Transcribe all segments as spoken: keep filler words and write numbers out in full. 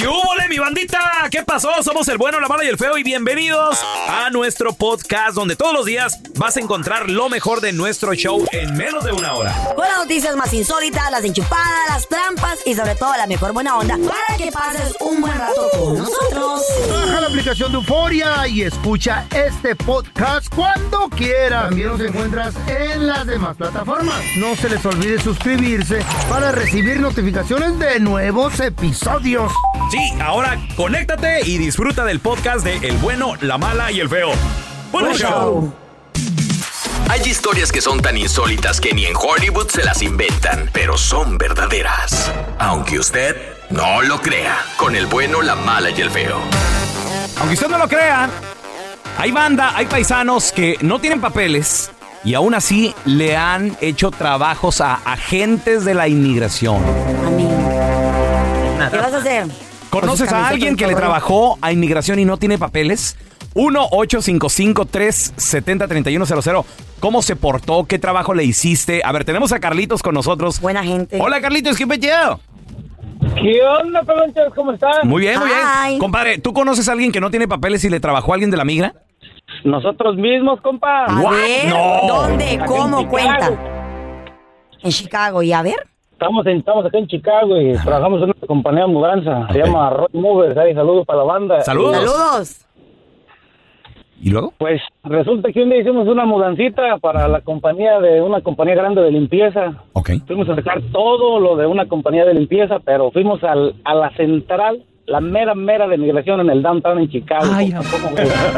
¿Qué húbole, mi bandita? ¿Qué pasó? Somos el bueno, la mala y el feo y bienvenidos a nuestro podcast donde todos los días vas a encontrar lo mejor de nuestro show en menos de una hora. Con las noticias más insólitas, las enchupadas, las trampas y sobre todo la mejor buena onda para que pases un buen rato con nosotros. Baja la aplicación de Euforia y escucha este podcast cuando quieras. También nos encuentras en las demás plataformas. No se les olvide suscribirse para recibir notificaciones de nuevos episodios. Sí, ahora conéctate y disfruta del podcast de El bueno, la mala y el feo. ¡Buen Buen show! show. Hay historias que son tan insólitas que ni en Hollywood se las inventan, pero son verdaderas. Aunque usted no lo crea, con el bueno, la mala y el feo. Aunque usted no lo crea, hay banda, hay paisanos que no tienen papeles y aún así le han hecho trabajos a agentes de la inmigración. A mí. ¿Qué vas a hacer? ¿Conoces a alguien que le trabajó a inmigración y no tiene papeles? uno ocho cinco cinco, tres siete cero, tres uno cero cero. ¿Cómo se portó? ¿Qué trabajo le hiciste? A ver, tenemos a Carlitos con nosotros. Buena gente. Hola, Carlitos, ¿qué pedo? ¿Qué onda, pelonchas? ¿Cómo están? Muy bien, muy bien. Hi. Compadre, ¿tú conoces a alguien que no tiene papeles y le trabajó a alguien de la migra? Nosotros mismos, compa. A What? ver, No. ¿dónde? Acá ¿Cómo? en Cuenta. Chicago. En Chicago. ¿Y a ver? Estamos, en, estamos acá en Chicago y trabajamos en una compañía de mudanza. Se Ok. llama Roy Movers. Ahí, saludos para la banda. Saludos. Saludos. ¿Y luego? Pues resulta que un día hicimos una mudancita para la compañía de una compañía grande de limpieza. Ok. Fuimos a sacar todo lo de una compañía de limpieza, pero fuimos al, a la central, la mera mera de migración en el downtown en Chicago. Ay, ¿Cómo-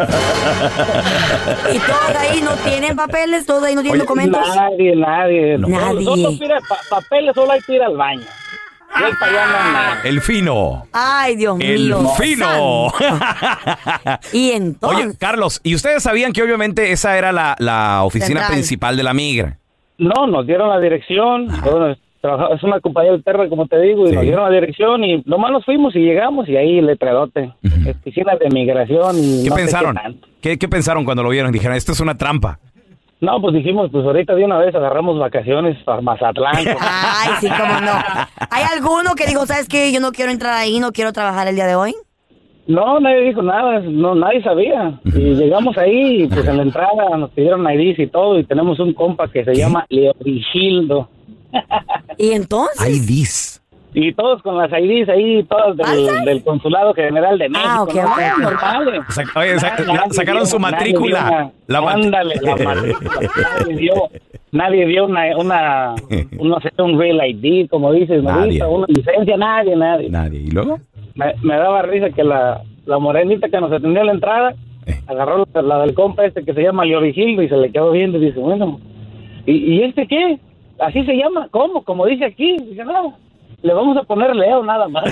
¿Y todos ahí no tienen papeles? ¿Todos ahí no tienen Oye, documentos? Nadie, nadie. Nadie. Nosotros, mira, pa- papeles solo hay que ir al baño. Y ahí para allá no hay nada. El fino. Ay, Dios El mío. fino. Y entonces... Oye, Carlos, ¿y ustedes sabían que obviamente esa era la, la oficina Central. principal de la migra? No, nos dieron la dirección. Bueno, trabaja- es una compañía alterna, como te digo, y Sí. nos dieron la dirección y nomás nos fuimos y llegamos y ahí letradote. Ujú. Oficina de migración. Y ¿Qué no sé pensaron? qué tanto. ¿Qué, ¿Qué pensaron cuando lo vieron? Dijeron, esto es una trampa. No, pues dijimos, pues ahorita de una vez agarramos vacaciones para Mazatlán. Ay, sí, cómo no. ¿Hay alguno que dijo, sabes qué, yo no quiero entrar ahí, no quiero trabajar el día de hoy? No, nadie dijo nada, no, nadie sabía. Y llegamos ahí, y pues en la entrada nos pidieron I Ds y todo, y tenemos un compa que se llama Leorigildo. ¿Y entonces? I Ds. Y todos con las I Ds ahí, todos ¿Falsas? del, del Consulado General de México. Ah, ok, ¿no? ok, ok. Normales. Sa- oye, sa- Nadie la- sacaron dio- su nadie matrícula. dio una- La mat- ándale, la matrícula. Nadie dio, nadie dio una, una, un, no sé, un real I D, como dices, Nadie. ¿no? Una licencia, nadie, nadie. Nadie. ¿Y luego? Me, me daba risa que la, la morenita que nos atendió en la entrada Eh. agarró la, la del compa este que se llama Leorigildo y se le quedó viendo y dice, bueno, ¿y, ¿y este qué? ¿Así se llama? ¿Cómo? Como dice aquí. Dice, no, le vamos a poner Leo nada más.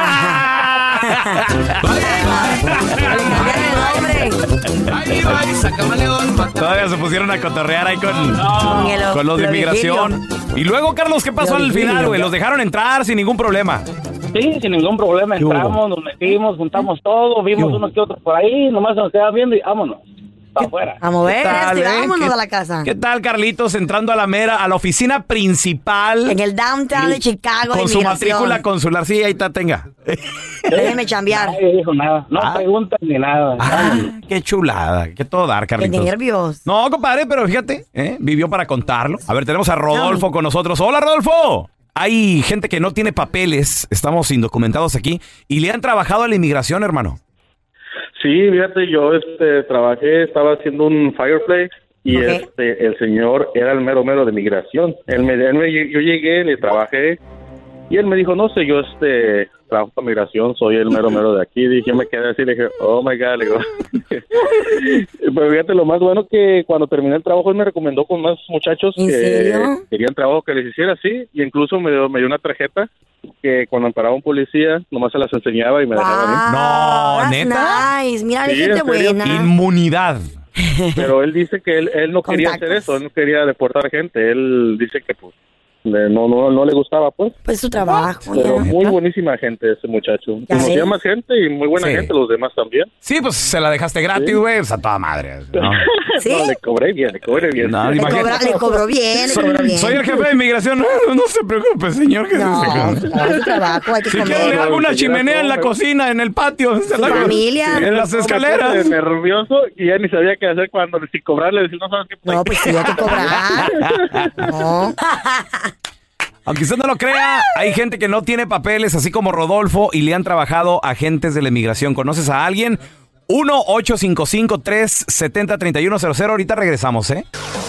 Todavía se pusieron a cotorrear ahí con, Con el- con los de lo de inmigración. Y luego, Carlos, ¿qué pasó Lo de al final, Virgilio. güey? Los dejaron entrar sin ningún problema. Sí, sin ningún problema. ¿Qué hubo? Entramos, nos metimos, juntamos todo, vimos hubo? uno que otro por ahí, nomás nos quedaba viendo y vámonos, para afuera. A mover, ¿Qué tal, este, eh? vámonos ¿Qué- a la casa. ¿Qué tal, Carlitos, entrando a la mera, a la oficina principal? En el downtown de Chicago, con de su inmigración. matrícula consular. Sí, ahí está, tenga. Déjeme chambear. Nadie dijo nada, no Ah. preguntas ni nada. Ah, qué chulada. Qué todo dar, Qué Carlitos. nervios. No, compadre, pero fíjate, ¿eh? Vivió para contarlo. A ver, tenemos a Rodolfo con nosotros. Hola, Rodolfo. Hay gente que no tiene papeles, estamos indocumentados aquí, y le han trabajado a la inmigración, hermano. Sí, fíjate, yo este, trabajé, estaba haciendo un Firefly y Ok. este, el señor era el mero mero de migración. Él me, él me- yo llegué, le trabajé y él me dijo, no sé, yo este trabajo para migración, soy el mero mero de aquí. Dije, yo me quedé así, le dije, oh my God, le digo. Pero fíjate, lo más bueno que cuando terminé el trabajo él me recomendó con más muchachos ¿En que serio? querían trabajo que les hiciera así, y incluso me dio, me dio una tarjeta que cuando paraba un policía nomás se las enseñaba y me dejaba a mí. No, that's ¿neta? Nice. Mira, Sí, hay gente en serio. buena. Inmunidad. Pero él dice que él, él no quería Contactos. hacer eso, él no quería deportar gente, él dice que pues no, no, no le gustaba, pues. Pues su trabajo. Pero ya. muy buenísima gente ese muchacho. Ya Conocía ves. más gente y muy buena Sí. gente, los demás también. Sí, pues se la dejaste gratis, güey. Pues a toda madre. ¿no? ¿Sí? No, le cobré bien, le cobré bien. No, Le, imagínate. cobra- le cobró bien, le Soy, cobró bien. soy el jefe de inmigración. No, no se preocupe, señor. Que No, se- claro, es su trabajo, hay que Si comer. quiere, le hago una Sí, chimenea en la no, cocina, en el patio. Se la hago familia. En las Me escaleras. puse nervioso y ya ni sabía qué hacer cuando si cobrarle, decir, no sabes qué. No, pues sí, hay que cobrar. No. Aunque usted no lo crea, hay gente que no tiene papeles, así como Rodolfo, y le han trabajado agentes de la inmigración. ¿Conoces a alguien? uno ocho cinco cinco, tres siete cero, tres uno cero cero. Ahorita regresamos, ¿eh?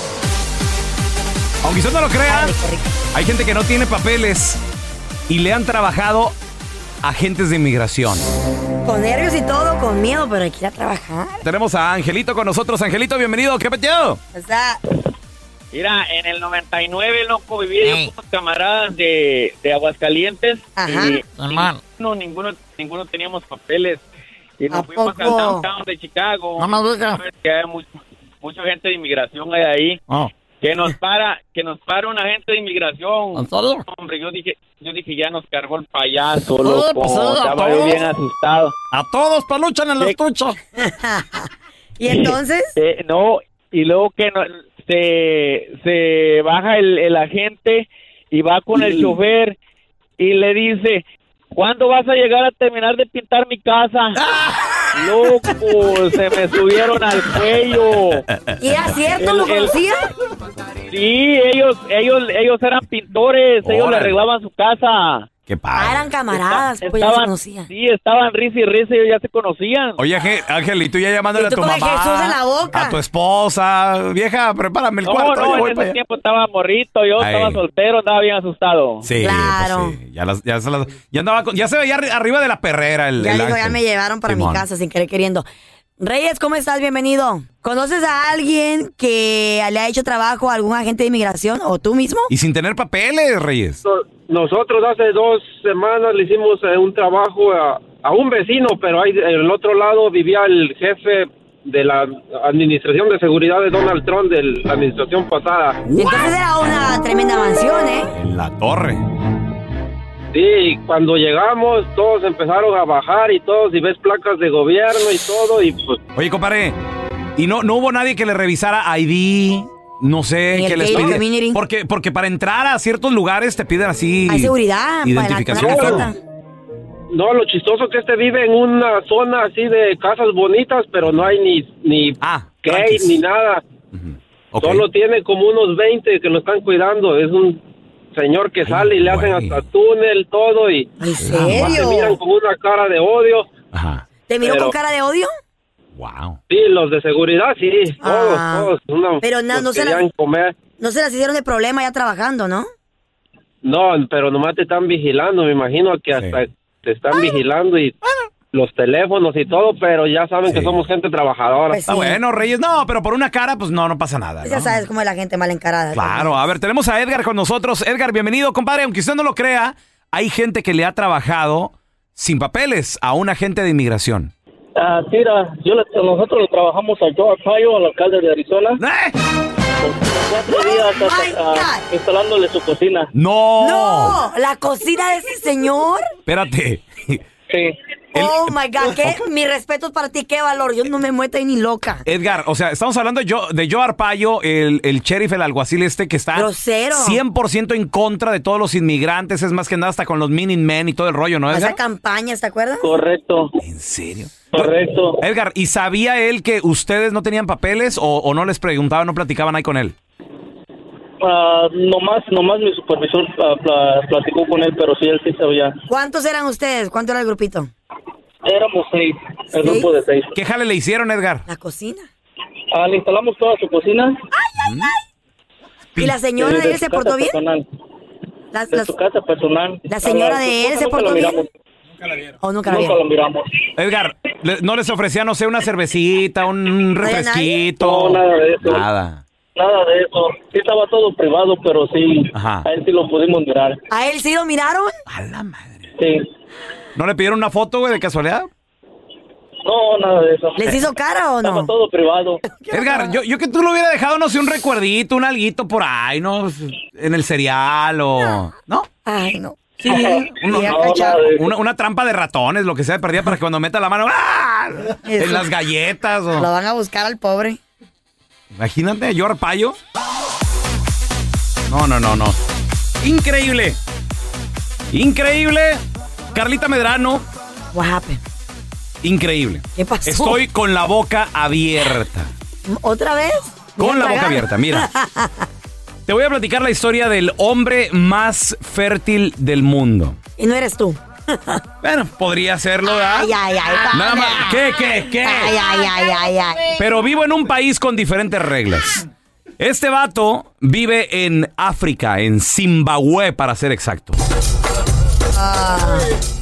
Aunque usted no lo crea, Ay, qué rico. hay gente que no tiene papeles y le han trabajado agentes de inmigración. Con nervios y todo, con miedo, pero hay que ir a trabajar. Tenemos a Angelito con nosotros. Angelito, bienvenido. ¿Qué peteo? O sea, Mira, en el noventa y nueve, loco, vivía yo con unos camaradas de, de Aguascalientes. Ajá. Y ninguno, ninguno, ninguno teníamos papeles. Y ¿A nos fuimos poco? al downtown de Chicago. No me diga. Que hay mucho, mucha gente de inmigración hay ahí. Oh. Que nos para, que nos para un agente de inmigración. ¿En serio? Hombre, yo dije, yo dije, ya nos cargó el payaso, Sí, loco. pues, sí, a Estaba yo todos. bien asustado. A todos peluchan en la Sí. estucha. ¿y entonces? Eh, no, y luego que no, se, se baja el, el agente y va con el chofer y le dice, ¿cuándo vas a llegar a terminar de pintar mi casa? Loco, se me subieron al cuello. ¿Y era cierto? El- ¿Lo el- conocía? Sí, ellos, ellos, ellos eran pintores, ellos le Órale. arreglaban su casa. Qué Ah, padre. eran camaradas, Esta- pues ya se estaban, conocían. sí, estaban risa y risa, ellos ya se conocían. Oye, Ángel, Ángel, y tú ya llamándole Y a tú tu con el mamá, Jesús en la boca. a tu esposa, vieja, prepárame el No, cuarto. yo no, voy en para ese allá. tiempo estaba morrito, yo Ay. estaba soltero, andaba bien asustado. Sí, Claro. pues sí, ya, las- ya, se las- ya andaba con- ya se veía arri- arriba de la perrera el, Ya el dijo, Ángel. ya me llevaron para Simón. mi casa sin querer queriendo. Reyes, ¿cómo estás? Bienvenido. ¿Conoces a alguien que le ha hecho trabajo a algún agente de inmigración o tú mismo? Y sin tener papeles, Reyes. Nosotros hace dos semanas le hicimos eh, un trabajo a, a un vecino, pero ahí en el otro lado vivía el jefe de la administración de seguridad de Donald Trump de la administración pasada. Y entonces era una tremenda mansión, ¿eh? En la torre. Sí, y cuando llegamos todos empezaron a bajar y todos, y ves placas de gobierno y todo, y pues Oye, compadre, ¿y no, no hubo nadie que le revisara I D? No sé, Ni el que les Gated pide. Community. Porque, porque para entrar a ciertos lugares te piden así. Hay seguridad para la, Identificación y para todo. la caseta. no, lo chistoso que este vive en una zona así de casas bonitas, pero no hay ni, ni Ah, gate tranquis. ni nada. Ujú. Ok. Solo tiene como unos veinte que lo están cuidando. Es un señor que Ay, sale y le hacen güey. hasta túnel, todo, y ¿En se miran serio? con una cara de odio. Ajá. ¿Te miró pero- con cara de odio? Wow. Sí, los de seguridad, sí, todos, Ah. todos. Una- Pero no- los no se querían las- comer. No se las hicieron de problema ya trabajando, ¿no? No, pero nomás te están vigilando, me imagino que Sí. hasta te están vigilando y los teléfonos y todo, pero ya saben Sí. que somos gente trabajadora. Pues Está sí. bueno, Reyes. No, pero por una cara, pues no, no pasa nada. Pues ¿no? ya sabes cómo es la gente mal encarada. Claro, a ver, tenemos a Edgar con nosotros. Edgar, bienvenido, compadre. Aunque usted no lo crea, hay gente que le ha trabajado sin papeles a un agente de inmigración. Ah, mira, yo le- nosotros le trabajamos a Joe Arpaio, al alcalde de Arizona, ¡Eh! por cuatro días Oh my ah, God. instalándole su cocina. ¡No! ¡No! ¿La cocina de ese señor? Espérate. Sí. Oh my God, ¿qué? Mi respeto para ti, qué valor. Yo no me mueto ahí ni loca. Edgar, o sea, estamos hablando de Joe, de Joe Arpaio, el, el sheriff, el alguacil este que está Grosero. cien por ciento en contra de todos los inmigrantes, es más que nada hasta con los Minutemen y todo el rollo, ¿no, Esa Edgar? campaña, ¿te acuerdas? Correcto, ¿En serio? correcto. Edgar, ¿y sabía él que ustedes no tenían papeles o, o no les preguntaban, no platicaban ahí con él? Ah, nomás, nomás mi supervisor ah, pla- platicó con él, pero sí, él sí sabía. ¿Cuántos eran ustedes? ¿Cuánto era el grupito? Éramos seis, el ¿Seis? grupo de seis. ¿Qué jale le hicieron, Edgar? La cocina. Ah, le instalamos toda su cocina. ¿Y la señora eh, de él su se casa portó bien? personal, Las- de las- su casa personal. ¿La señora Ah, de su él esposa se nunca portó la bien? miramos, ¿O nunca la Nunca vieron? la miramos. Edgar, le- ¿no les ofrecían, no sé, una cervecita, un había nadie? refresquito? No, nada de eso. Nada. Nada de eso. Sí estaba todo privado, pero sí, Ajá. a él sí lo pudimos mirar. ¿A él sí lo miraron? A la madre. Sí. ¿No le pidieron una foto, güey, de casualidad? No, nada de eso. ¿Les hizo cara o no? Estaba todo privado. Edgar, yo, yo que tú lo hubiera dejado, no sé, un recuerdito, un alguito por ahí, ¿no? En el cereal o... ¿No? Ay, no. Sí, No, una, no, nada de eso. una, una trampa de ratones, lo que sea, perdida para que cuando meta la mano, ¡ah! En Eso. las galletas o... Lo van a buscar al pobre. Imagínate, yo arpayo. No, no, no, no. Increíble. Increíble. Carlita Medrano. What happened? Increíble. ¿Qué pasó? Estoy con la boca abierta. ¿Otra vez? ¿Voy Con a la boca tragar? abierta, mira. Te voy a platicar la historia del hombre más fértil del mundo. Y no eres tú. Bueno, podría serlo, ¿verdad? Ay, ay, ay. Nada más. ¿Qué, qué, qué? Ay, ay, ay, ay, ay. Pero vivo en un país con diferentes reglas. Este vato vive en África, en Zimbabue, para ser exacto. Ah.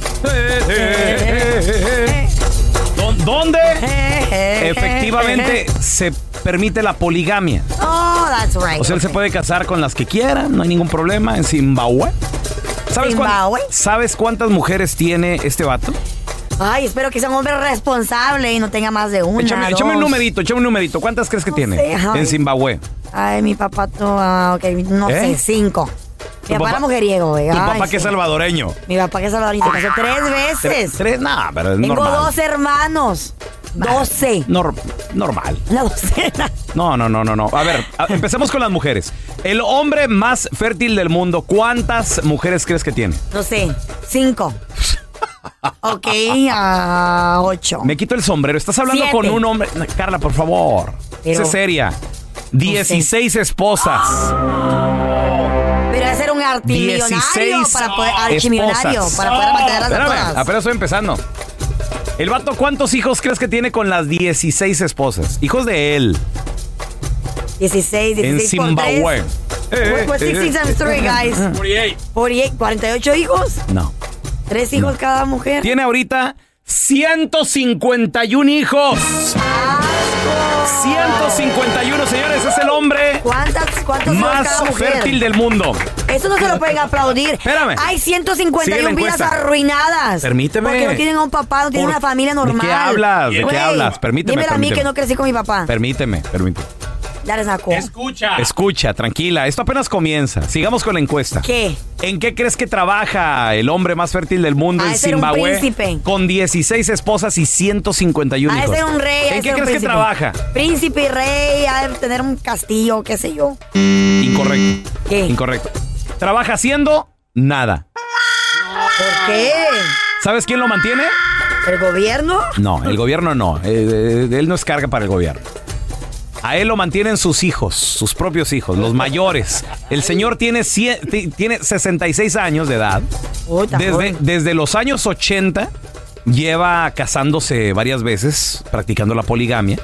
¿Dó- ¿Dónde? Eh, Efectivamente se permite la poligamia. Oh, that's right. O sea, él se puede casar con las que quiera, no hay ningún problema en Zimbabue. ¿Sabes, cuán- Zimbabue. ¿Sabes cuántas mujeres tiene este vato? Ay, espero que sea un hombre responsable y no tenga más de una. Échame, échame un dos. numerito, échame un numerito. ¿Cuántas crees que No tiene sé, ay. en Zimbabue? Ay, mi papá, tú, ah, ok, no ¿Eh? sé, cinco. ¿Tu Mi papá papá- era mujeriego, güey. Tu Ay, papá que es sí. salvadoreño. Mi papá que es salvadoreño, se casó tres Tres, veces. tres, nada, pero es Tengo normal. dos hermanos. Doce. Nor- normal. Una docena. No, no, no, no, no. A ver, a- empecemos con las mujeres. El hombre más fértil del mundo, ¿cuántas mujeres crees que tiene? No sé, cinco. Ok, a ocho. Me quito el sombrero. Estás hablando Siete. con un hombre. No, Carla, por favor. Pero- Sé seria. dieciséis esposas. Pero debe ser un artimillonario dieciséis para poder, archimillonario, esposas. para poder mantenerlas a Espérame, todas. apenas estoy empezando. El vato, ¿cuántos hijos crees que tiene con las dieciséis esposas? Hijos de él. dieciséis, En dieciséis por Zimbabue. tres. What- what's sixteen times three, guys? cuarenta y ocho. ¿cuarenta y ocho hijos? No. ¿Tres hijos cada mujer? Tiene ahorita ciento cincuenta y uno hijos. ciento cincuenta y uno, señores, es el hombre ¿Cuántas, cuántos hijos más cada mujer? fértil del mundo. Eso no se lo pueden aplaudir. Espérame. Hay ciento cincuenta y Sigue la uno vidas encuesta. arruinadas. Permíteme. Porque no tienen a un papá, no tienen Por- una familia ¿de normal. qué hablas? ¿De qué Güey, hablas? Permíteme, Dímelo a mí permíteme. que no crecí con mi papá. Permíteme, permíteme. That is not cool. Escucha. Escucha, tranquila. Esto apenas comienza. Sigamos con la encuesta. ¿Qué? ¿En qué crees que trabaja el hombre más fértil del mundo Ha de en ser un Zimbabue? príncipe. Con dieciséis esposas y ciento cincuenta y uno Ha de hijos. ser un rey. ha de ¿En qué ser un crees que príncipe. trabaja? Príncipe y rey, ha de tener un castillo, qué sé yo. Incorrecto. ¿Qué? Incorrecto. Trabaja haciendo nada. ¿Por qué? ¿Sabes quién lo mantiene? ¿El gobierno? No, el gobierno no. Eh, eh, él no es carga para el gobierno. A él lo mantienen sus hijos, sus propios hijos, los mayores. El señor tiene, cien- ti- tiene sesenta y seis años de edad. Uy, está Desde, joven. desde los años ochenta lleva casándose varias veces, practicando la poligamia.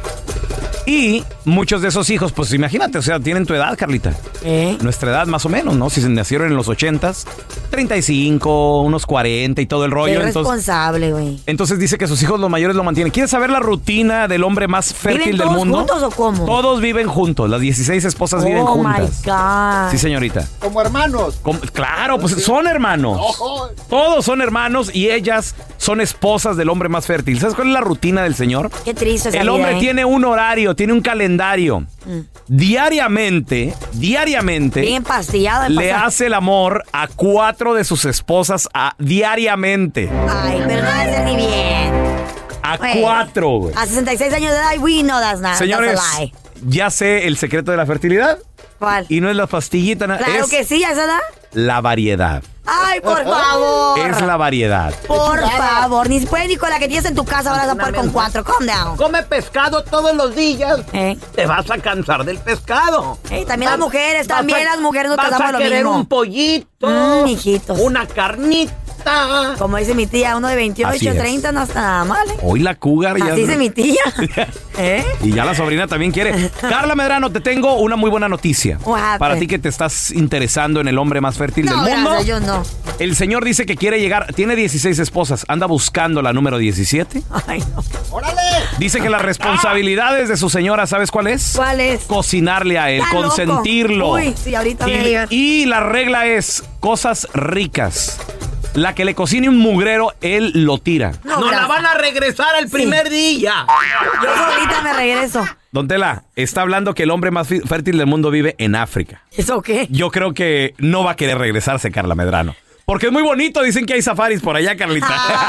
Y muchos de esos hijos, pues imagínate, o sea, tienen tu edad, Carlita. ¿Eh? Nuestra edad más o menos, ¿no? Si se nacieron en los ochentas, treinta y cinco, unos cuarenta y todo el Qué rollo. Entonces, responsable, güey. entonces dice que sus hijos los mayores lo mantienen. ¿Quieres saber la rutina del hombre más fértil ¿Viven del todos mundo? juntos o cómo? Todos viven juntos, las dieciséis esposas Oh, viven my juntas. God. Sí, señorita. Como hermanos. Como- claro, pues son hermanos. Todos son hermanos y ellas son esposas del hombre más fértil. ¿Sabes cuál es la rutina del señor? Qué triste esa El vida, hombre ¿eh? tiene un horario, tiene un calendario. Mm. Diariamente, diariamente Bien empastillado. de le pasar- hace el amor a cuatro de sus esposas a- diariamente. Ay, pero no debe ser ni bien. A Güey. cuatro, güey. A sesenta y seis años de edad, we know that's not. Señores, that's a lie. ya sé el secreto de la fertilidad. ¿Cuál? Y no es la pastillita, na- Claro es que sí, a esa edad. la variedad. Ay, por favor. Es la variedad. Por favor. Ni puedes ni con la que tienes en tu casa vas a poder con cuatro. Calm down. Come pescado todos los días. ¿Eh? Te vas a cansar del pescado. Eh, también las Vas- mujeres, vas también a- las mujeres nos vas casamos a lo querer mismo. un pollito. Mm, hijitos. Una carnita. Como dice mi tía, uno de Así veintiocho, es. treinta no está nada mal, ¿eh? Hoy la cougar ya. Así dice mi tía. ¿Eh? Y ya la sobrina también quiere. Carla Medrano, te tengo una muy buena noticia. What happened? Para ti que te estás interesando en el hombre más fértil No, del mundo. gracias, yo no. El señor dice que quiere llegar, tiene dieciséis esposas, anda buscando la número diecisiete. Ay, no. ¡Órale! Dice que las responsabilidades de su señora, ¿sabes cuál es? ¿Cuál es? Cocinarle a él, Está loco. consentirlo. Uy, sí, ahorita voy a y, llegar. y la regla es cosas ricas. la que le cocine un mugrero, él lo tira. No, no la van a regresar el primer sí. día. Yo ahorita me regreso. Don Tela, está hablando que el hombre más fértil del mundo vive en África. ¿Eso qué? Yo creo que no va a querer regresarse, Carla Medrano. Porque es muy bonito, dicen que hay safaris por allá, Carlita.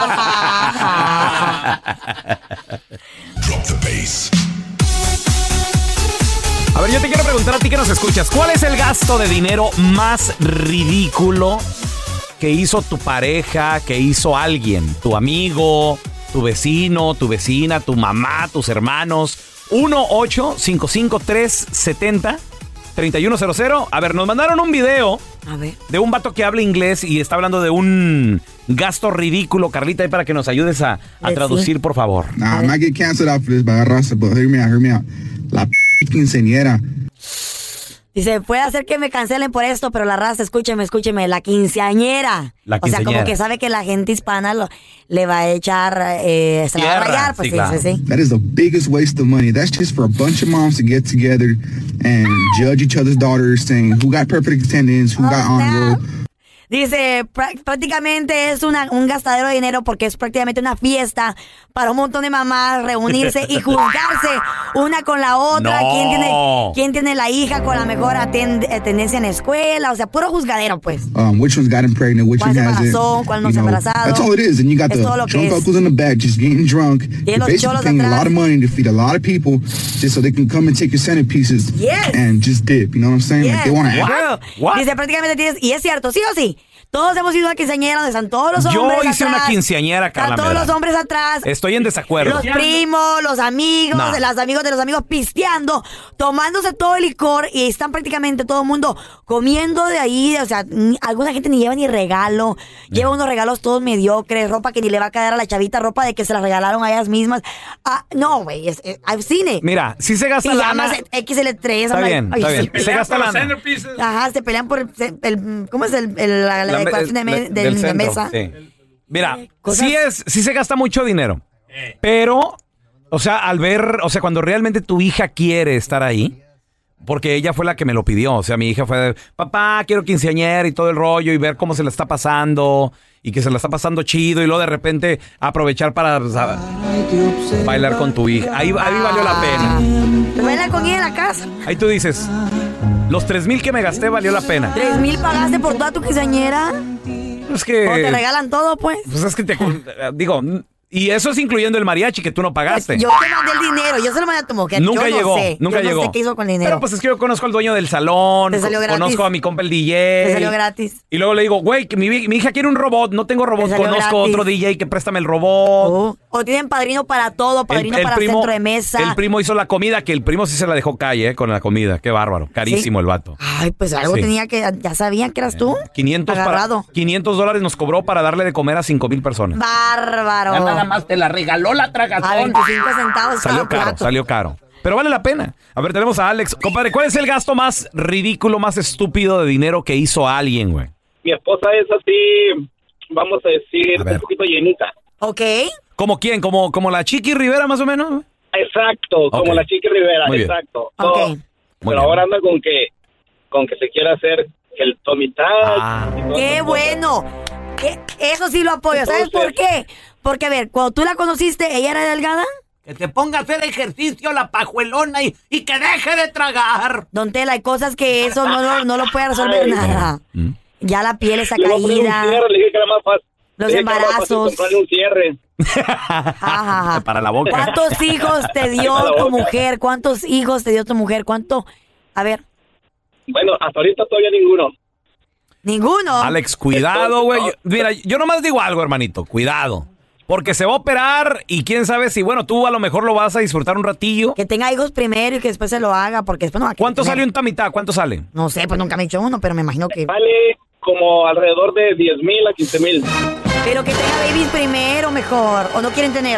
Drop the bass. A ver, yo te quiero preguntar a ti que nos escuchas, ¿cuál es el gasto de dinero más ridículo que hizo tu pareja, que hizo alguien? Tu amigo, tu vecino, tu vecina, tu mamá, tus hermanos. uno ocho cinco cinco tres siete cero tres uno cero cero. A ver, nos mandaron un video a ver. de un vato que habla inglés y está hablando de un gasto ridículo. Carlita, ahí para que nos ayudes a, a traducir, por favor. Nah, I might get canceled out for this, but raza, but hear me out, hear me out. La p quinceañera. Dice, puede hacer que me cancelen por esto, pero la raza, escúcheme, escúcheme, la quinceañera. La quinceañera. O sea, como que sabe que la gente hispana lo, le va a echar, eh, se la va a rayar, pues sí, sí, claro. sí, sí. That is the biggest waste of money. That's just for a bunch of moms to get together and judge each other's daughters, saying who got perfect attendance, who oh, got honor roll. Dice, pr- prácticamente es una, un gastadero de dinero porque es prácticamente una fiesta para un montón de mamás reunirse y juzgarse una con la otra. No. ¿Quién tiene, quién tiene la hija con la mejor atend- tendencia en la escuela? O sea, puro juzgadero, pues. Um, which one's got him pregnant, which one hasn't. ¿Cuál se embarazó? ¿Cuál no se ha embarazado? That's all it is. And you got the drunk uncles in the back just getting drunk. You're basically paying a lot of money to feed a lot of people just so they can come and take your centerpieces yes. and just dip. You know what I'm saying? Yes. Like they want to What? What? Dice, prácticamente tienes, y es cierto, ¿sí o sí? Todos hemos ido a quinceañera donde están todos los hombres Yo hice atrás, una quinceañera, Carla. Están todos los hombres atrás. Estoy en desacuerdo. Los primos, los amigos, no. los amigos de los amigos pisteando, tomándose todo el licor y están prácticamente todo el mundo comiendo de ahí. O sea, ni, alguna gente ni lleva ni regalo. Lleva unos regalos todos mediocres, ropa que ni le va a quedar a la chavita, ropa de que se la regalaron a ellas mismas. Ah, no, güey, es, es, I've seen it. Mira, si se gasta lana. X L tres. Está bien, ay, está ay, bien. Se, se gasta lana. Ajá, se pelean por el, el ¿cómo es el, el la, la, la decoración de, me, de, del de centro, mesa? Sí. Mira, Cosas... sí es, sí se gasta mucho dinero, pero, o sea, al ver, o sea, cuando realmente tu hija quiere estar ahí, porque ella fue la que me lo pidió, o sea, mi hija fue de, papá, quiero quinceañera y todo el rollo y ver cómo se la está pasando y que se la está pasando chido y luego de repente aprovechar para, o sea, bailar con tu hija. Ahí, ahí valió la pena. Bailar con ella en la casa. Ahí tú dices, los tres mil que me gasté valió la pena. ¿Tres mil pagaste por toda tu quinceañera? Es que... ¿O te regalan todo, pues? Pues es que te... Digo... Y eso es incluyendo el mariachi que tú no pagaste. Yo te mandé el dinero, yo se lo mandé a tu mujer. Nunca yo llegó, no sé. nunca yo llegó. No sé qué hizo con el dinero. Pero pues es que yo conozco al dueño del salón. Te salió gratis. Conozco a mi compa el D J. Te salió gratis. Y luego le digo, güey, que mi, mi hija quiere un robot, no tengo robot, conozco gratis. Otro D J que préstame el robot. Oh. O tienen padrino para todo, padrino el, el para primo, centro de mesa. El primo hizo la comida, que el primo sí se la dejó calle, eh, con la comida. Qué bárbaro, carísimo ¿sí? el vato. Ay, pues algo sí. tenía que, ya sabían que eras tú. quinientos, agarrado. Para, quinientos dólares nos cobró para darle de comer a cinco mil personas. Bárbaro. Ya nada más te la regaló la tragazón. veinticinco centavos. Salió caro, plato. salió caro. Pero vale la pena. A ver, tenemos a Alex. Compadre, ¿cuál es el gasto más ridículo, más estúpido de dinero que hizo alguien, güey? Mi esposa es así, vamos a decir, a un poquito llenita. Ok. ¿Como quién? ¿Como, como la Chiqui Rivera, más o menos? Exacto, okay. Como la Chiqui Rivera, Muy exacto. So, okay. Pero ahora anda con que, con que se quiere hacer el tomitad. Ah. ¡Qué bueno! Eso sí lo apoyo. ¿Sabes Entonces, por qué? Porque, a ver, cuando tú la conociste, ¿ella era delgada? Que se ponga a hacer ejercicio la pajuelona y, y que deje de tragar. Don Tela, hay cosas que eso no lo, no lo puede resolver nada. ¿Mm? Ya la piel está caída. Le dije que era más fácil. Los embarazos. Comprarle un cierre. Ajá. Para la boca. ¿Cuántos hijos te dio tu mujer? ¿Cuántos hijos te dio tu mujer? ¿Cuánto? A ver. Bueno, hasta ahorita todavía ninguno. Ninguno. Alex, cuidado, güey. Mira, yo nomás digo algo, hermanito. Cuidado. Porque se va a operar y quién sabe si, bueno, tú a lo mejor lo vas a disfrutar un ratillo. Que tenga hijos primero y que después se lo haga, porque después no va a ¿Cuánto sale un tamitá? ¿Cuánto sale? No sé, pues nunca me he hecho uno, pero me imagino que... Vale como alrededor de diez mil a quince mil. Pero que tenga babies primero mejor, ¿o no quieren tener?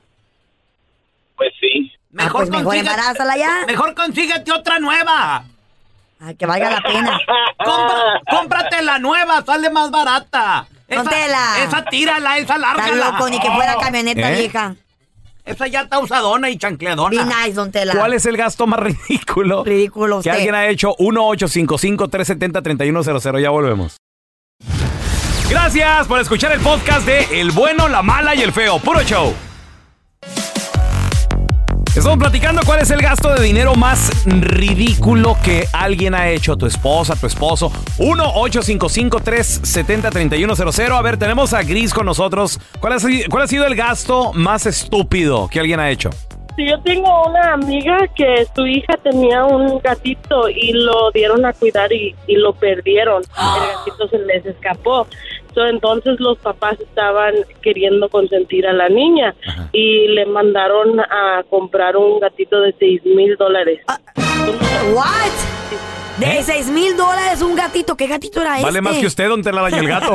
Pues sí. Mejor, ah, pues mejor embarázala ya. Mejor consíguete otra nueva. Ay, que valga la pena. Compra, cómprate la nueva, sale más barata. Esa, Tela. Esa tírala, esa lárgala. Está loco, ni que fuera camioneta ¿Eh? vieja. Esa ya está usadona y chancleadona. Be nice, don Tela. ¿Cuál es el gasto más ridículo? Ridículo usted. Que alguien ha hecho. uno ocho cinco cinco tres siete cero tres uno cero cero. Ya volvemos. Gracias por escuchar el podcast de El Bueno, la Mala y el Feo. Puro show. Estamos platicando cuál es el gasto de dinero más ridículo que alguien ha hecho. Tu esposa, tu esposo. uno ocho cinco cinco tres siete cero tres uno cero cero. A ver, tenemos a Gris con nosotros. ¿Cuál ha, cuál ha sido el gasto más estúpido que alguien ha hecho? Sí, yo tengo una amiga que su hija tenía un gatito y lo dieron a cuidar y, y lo perdieron. El gatito se les escapó. So, entonces los papás estaban queriendo consentir a la niña. Ajá. Y le mandaron a comprar un gatito de seis mil dólares. Uh, ¿What? De ¿Eh? seis mil dólares un gatito. ¿Qué gatito era vale este? Vale más que usted, don Telaraño, el gato.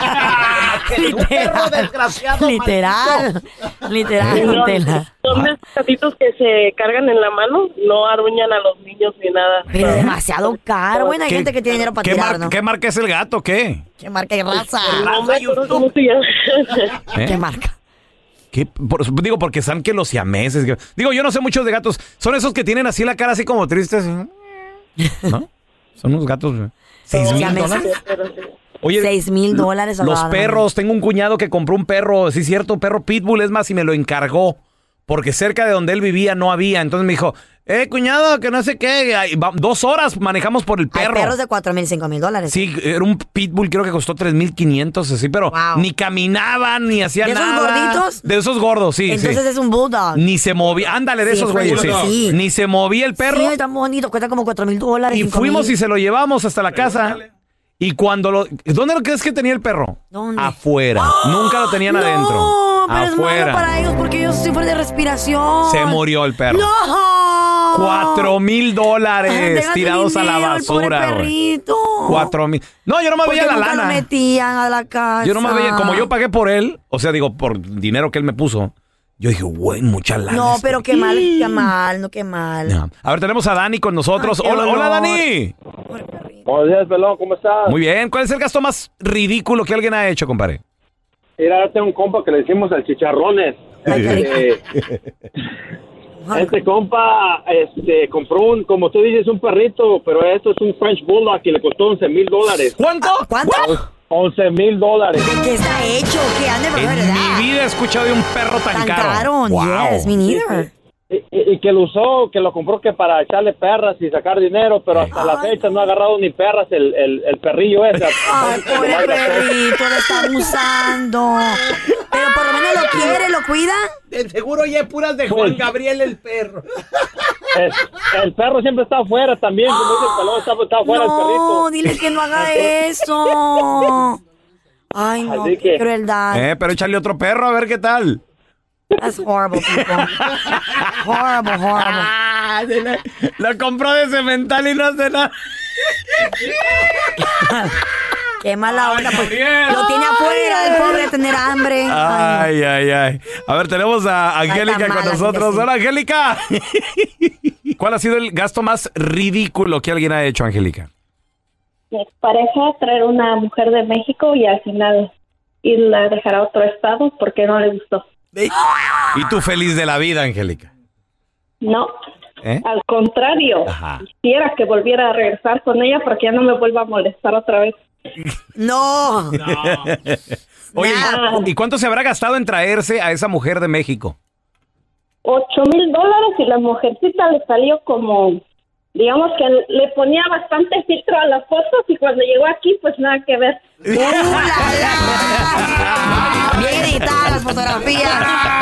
Un perro desgraciado. Literal. Literal, no, Tela. Son de esos gatitos que se cargan en la mano, no arruñan a los niños ni nada. Pero demasiado caro. Bueno, hay gente que tiene dinero para ¿qué tirar, mar- ¿no? ¿Qué marca es el gato? ¿Qué? ¿Qué marca y raza? No me acuerdo cómo se llama. ¿Eh? ¿Qué marca? ¿Qué? Por, digo, porque saben que los siameses... Que, digo, yo no sé muchos de gatos. Son esos que tienen así la cara así como tristes. ¿No? Son unos gatos... ¿Seis mil dólares? Oye, seis mil dólares. Los perros, tengo un cuñado que compró un perro, sí cierto, un perro pitbull, es más, y me lo encargó, porque cerca de donde él vivía no había, entonces me dijo, eh, cuñado, que no sé qué, dos horas manejamos por el perro. Hay perros de cuatro mil, cinco mil dólares. Sí, era un pitbull, creo que costó tres mil quinientos, así, pero wow. Ni caminaban, ni hacían nada. ¿De esos gorditos? De esos gordos, sí. Entonces sí. es un bulldog. Ni se movía, ándale, de sí, esos güeyes, sí. sí. Ni se movía el perro. Sí, tan bonito, cuesta como cuatro mil dólares. Y fuimos mil. Y se lo llevamos hasta la casa. Y cuando lo... ¿Dónde lo crees que tenía el perro? ¿Dónde? Afuera. ¡Oh! Nunca lo tenían no, adentro. No, pero afuera. Es malo para ellos porque ellos sufren de respiración. Se murió el perro. ¡No! Cuatro mil dólares Déjate tirados dinero, a la basura, el perrito. Cuatro mil. No, yo no me veía la nunca lana. Lo metían a la casa. Yo no me veía... Como yo pagué por él, o sea, digo, por dinero que él me puso... Yo dije, güey, mucha lana. No, este. pero qué mal, qué mal, no qué mal. No. A ver, tenemos a Dani con nosotros. Ay, hola, hola, Dani. Buenos días, pelón, ¿cómo estás? Muy bien. ¿Cuál es el gasto más ridículo que alguien ha hecho, compadre? Mira, tengo un compa que le decimos el chicharrones. Este, este compa este, compró un, como tú dices, un perrito, pero esto es un French Bulldog que le costó once mil dólares. ¿Cuánto? ¿Cuánto? once mil dólares. ¿De qué está hecho? ¿Qué han de En verdad? mi vida he escuchado de un perro tan, tan caro. caro. Wow. Yes, me neither. Y, y, y que lo usó, que lo compró que para echarle perras y sacar dinero, pero hasta Ay. la fecha no ha agarrado ni perras el, el, el perrillo ese. Ay, pobre perrito, lo están usando. Pero por lo menos lo quiere, lo cuida. De seguro ya es puras de Juan Gabriel el perro. El, el perro siempre está afuera también, como dice el pelón, está, está afuera no, el perrito. No, dile que no haga eso. Ay, no, Así qué que, crueldad. Eh, pero échale otro perro a ver qué tal. That's horrible, people. Horrible, horrible. Lo compró de cemental y no hace nada. Qué mala onda, pues. Lo tiene afuera, el pobre de tener hambre. Ay, ay, ay. A ver, tenemos a Angélica con nosotros. Hola, Angélica. ¿Cuál ha sido el gasto más ridículo que alguien ha hecho, Angélica? Mi pareja traer una mujer de México y al final irla a dejar a otro estado porque no le gustó. ¿Y tú feliz de la vida, Angélica? No, ¿Eh? al contrario. Ajá. Quisiera que volviera a regresar con ella porque ya no me vuelva a molestar otra vez. No. no. Oye, nah. ¿y cuánto se habrá gastado en traerse a esa mujer de México? Ocho mil dólares y la mujercita le salió como... Digamos que le ponía bastante filtro a las fotos y cuando llegó aquí, pues nada que ver. ¡Uh, la, la! Bien editadas las fotografías.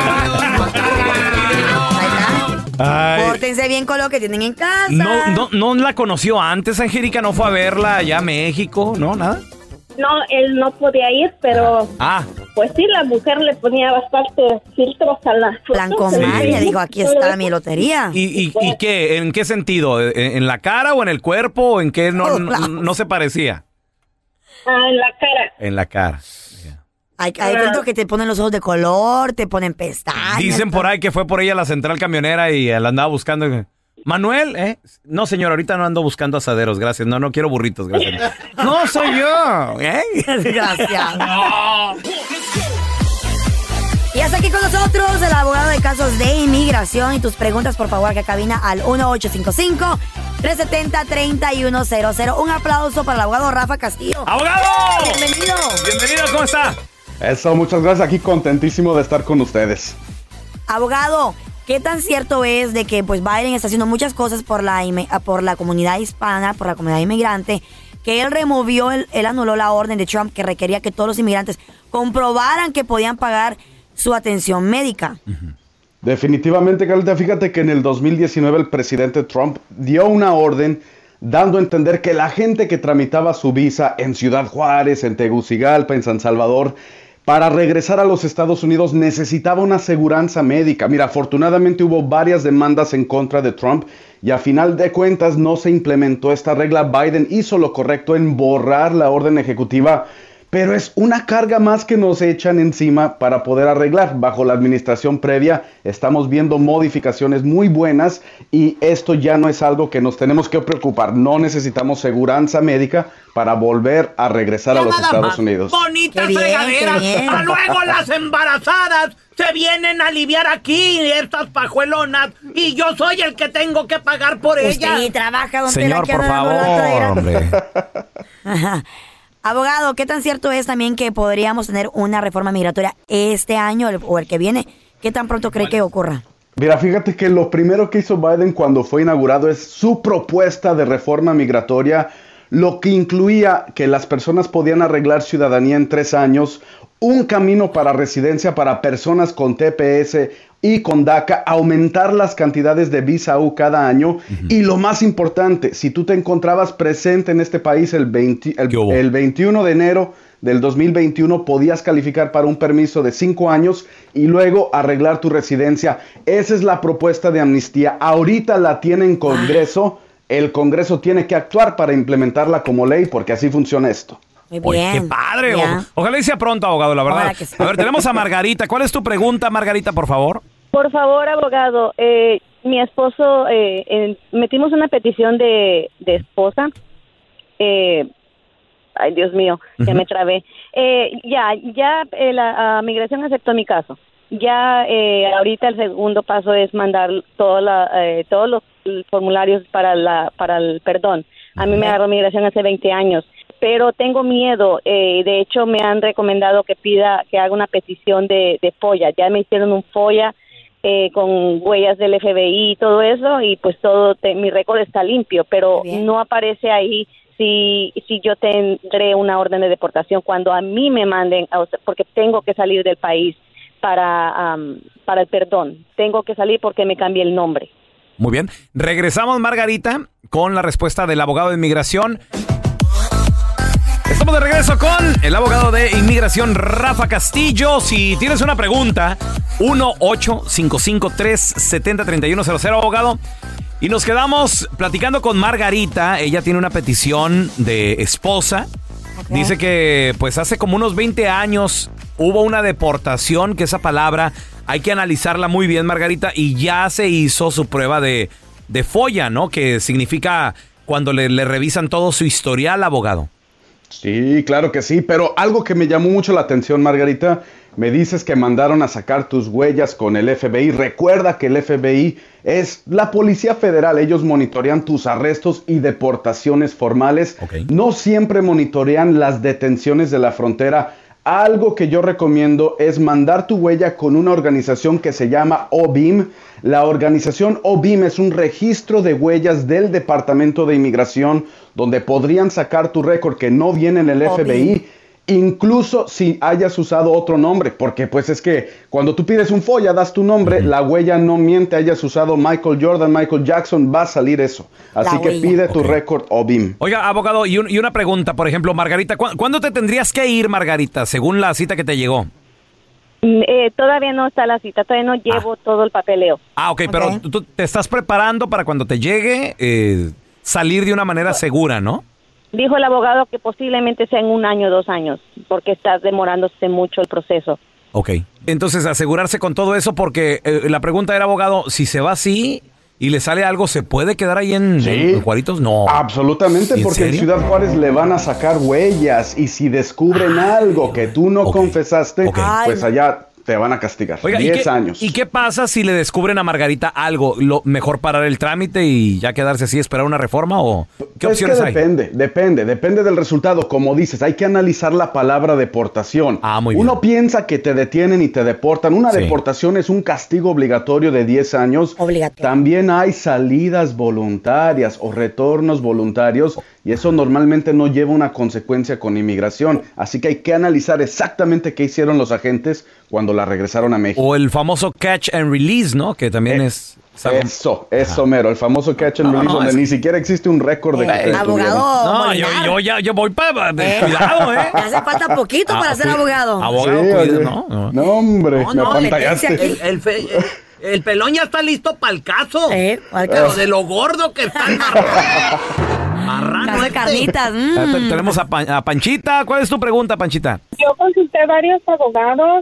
Ahí está. Pórtense bien con lo que tienen en casa. No, no, no la conoció antes, Angélica, no fue a verla allá a México, ¿no? ¿Nada? No, él no podía ir, pero ah. pues sí, la mujer le ponía bastante filtros a las fotos. Blancomaria, digo, aquí está mi lotería. ¿Y, y, y qué? ¿En qué sentido? ¿En, en la cara o en el cuerpo? ¿O en qué no, oh, no, no se parecía? Ah, en la cara. En la cara. Yeah. Hay, hay ah. filtros que te ponen los ojos de color, te ponen pestañas. Dicen por ahí que fue por ella a la central camionera y la andaba buscando... Manuel, ¿eh? No, señor, ahorita no ando buscando asaderos, gracias. No, no quiero burritos, gracias. No, soy yo, ¿eh? Gracias. No. Y hasta aquí con nosotros el abogado de casos de inmigración. Y tus preguntas, por favor, que cabina al uno ocho cinco cinco, tres siete cero, tres uno cero cero. Un aplauso para el abogado Rafa Castillo. ¡Abogado! ¡Bienvenido! Bienvenido, ¿cómo está? Eso, muchas gracias. Aquí contentísimo de estar con ustedes. Abogado, ¿qué tan cierto es de que pues Biden está haciendo muchas cosas por la por la comunidad hispana, por la comunidad inmigrante, que él removió, él, él anuló la orden de Trump que requería que todos los inmigrantes comprobaran que podían pagar su atención médica? Uh-huh. Definitivamente, Carlita, fíjate que en el dos mil diecinueve el presidente Trump dio una orden dando a entender que la gente que tramitaba su visa en Ciudad Juárez, en Tegucigalpa, en San Salvador, para regresar a los Estados Unidos necesitaba una aseguranza médica. Mira, afortunadamente hubo varias demandas en contra de Trump y a final de cuentas no se implementó esta regla. Biden hizo lo correcto en borrar la orden ejecutiva, pero es una carga más que nos echan encima para poder arreglar. Bajo la administración previa estamos viendo modificaciones muy buenas y esto ya no es algo que nos tenemos que preocupar. No necesitamos seguranza médica para volver a regresar Ya a los nada Estados más. Unidos. Bonita Qué bien, fregadera. qué bien. A luego las embarazadas se vienen a aliviar aquí, estas pajuelonas, y yo soy el que tengo que pagar por ellas. Usted trabaja donde Señor, la por quiera dando lata de favor, gratis. hombre. Ajá. Abogado, ¿qué tan cierto es también que podríamos tener una reforma migratoria este año o el que viene? ¿Qué tan pronto cree que ocurra? Mira, fíjate que lo primero que hizo Biden cuando fue inaugurado es su propuesta de reforma migratoria, lo que incluía que las personas podían arreglar ciudadanía en tres años, un camino para residencia para personas con T P S y con DACA, aumentar las cantidades de visa U cada año, uh-huh. Y lo más importante, si tú te encontrabas presente en este país el, veinte, el, el veintiuno de enero del dos mil veintiuno, podías calificar para un permiso de cinco años y luego arreglar tu residencia. Esa es la propuesta de amnistía. Ahorita la tiene en Congreso. El Congreso tiene que actuar para implementarla como ley, porque así funciona esto. Muy Oye, bien. qué padre. Ya. O- ojalá y sea pronto, abogado, la verdad. Ojalá que sí. A ver, tenemos a Margarita. ¿Cuál es tu pregunta, Margarita, por favor? Por favor, abogado, eh, mi esposo, eh, eh, metimos una petición de, de esposa. Eh, ay, Dios mío, ya me trabé. Eh, ya, ya eh, la uh, migración aceptó mi caso. Ya eh, ahorita el segundo paso es mandar toda la, eh, todos los formularios para la para el perdón. A mí me agarró migración hace veinte años, pero tengo miedo. Eh, de hecho, me han recomendado que pida, que haga una petición de, de FOIA. Ya me hicieron un FOIA eh, con huellas del F B I y todo eso, y pues todo, te, mi récord está limpio, pero no aparece ahí si si yo tendré una orden de deportación cuando a mí me manden, o sea, porque tengo que salir del país para um, para el perdón. Tengo que salir porque me cambié el nombre. Muy bien. Regresamos, Margarita, con la respuesta del abogado de inmigración. Estamos de regreso con el abogado de inmigración, Rafa Castillo. Si tienes una pregunta, uno ocho cinco cinco tres siete cero tres uno cero cero, abogado. Y nos quedamos platicando con Margarita. Ella tiene una petición de esposa. Okay. Dice que pues hace como unos veinte años hubo una deportación, que esa palabra hay que analizarla muy bien, Margarita, y ya se hizo su prueba de, de FOIA, ¿no? Que significa cuando le, le revisan todo su historial, abogado. Sí, claro que sí, pero algo que me llamó mucho la atención, Margarita, me dices que mandaron a sacar tus huellas con el F B I. Recuerda que el F B I es la Policía Federal. Ellos monitorean tus arrestos y deportaciones formales. Okay. No siempre monitorean las detenciones de la frontera. Algo que yo recomiendo es mandar tu huella con una organización que se llama O B I M. La organización O B I M es un registro de huellas del Departamento de Inmigración donde podrían sacar tu récord que no viene en el F B I, incluso si hayas usado otro nombre, porque pues es que cuando tú pides un FOIA, das tu nombre, uh-huh. La huella no miente, hayas usado Michael Jordan, Michael Jackson, va a salir eso. Así la que huella. Pide tu okay. récord O B I M. Oiga, abogado, y, un, y una pregunta, por ejemplo, Margarita, ¿cu- ¿cuándo te tendrías que ir, Margarita, según la cita que te llegó? Eh, todavía no está la cita, todavía no llevo ah. todo el papeleo. Ah, ok, okay. Pero tú te estás preparando para cuando te llegue eh, salir de una manera segura, ¿no? Dijo el abogado que posiblemente sea en un año o dos años, porque está demorándose mucho el proceso. Ok, entonces asegurarse con todo eso, porque eh, la pregunta era, abogado, si se va así y le sale algo, ¿se puede quedar ahí en, sí, en Juaritos? No. Absolutamente, ¿en porque serio? En Ciudad Juárez le van a sacar huellas y si descubren Ay, algo que tú no okay. confesaste, okay. pues allá te van a castigar. Oiga, ¿y diez qué, años. ¿y qué pasa si le descubren a Margarita algo? ¿Lo mejor parar el trámite y ya quedarse así, esperar una reforma o qué Es opciones que hay? depende, depende, depende del resultado. Como dices, hay que analizar la palabra deportación. Ah, muy bien. Uno piensa que te detienen y te deportan. Una Sí. deportación es un castigo obligatorio de diez años. Obligatorio. También hay salidas voluntarias o retornos voluntarios y eso normalmente no lleva una consecuencia con inmigración. Así que hay que analizar exactamente qué hicieron los agentes cuando la regresaron a México. O el famoso catch and release, ¿no? Que también Eh, es... es algo- Eso, eso mero, el famoso catch and No, release no, donde es- ni siquiera existe un récord de que te detuvieron. Abogado No, yo, Molinar. yo ya yo voy para... Eh. Cuidado, ¿eh? Me hace falta poquito Ah, para ser cuida- abogado. Abogado, Sí, cuida, oye. ¿no? No. No, hombre, No, me no, apantallaste. meterse El, el, fe- el- el pelón ya está listo para el caso. Eh, al Pero caso. de lo gordo que está el marrano. Marrano Caso de este. carnitas. mm. Ah, te- Tenemos a, Pan- a Panchita. ¿Cuál es tu pregunta, Panchita? Yo consulté varios abogados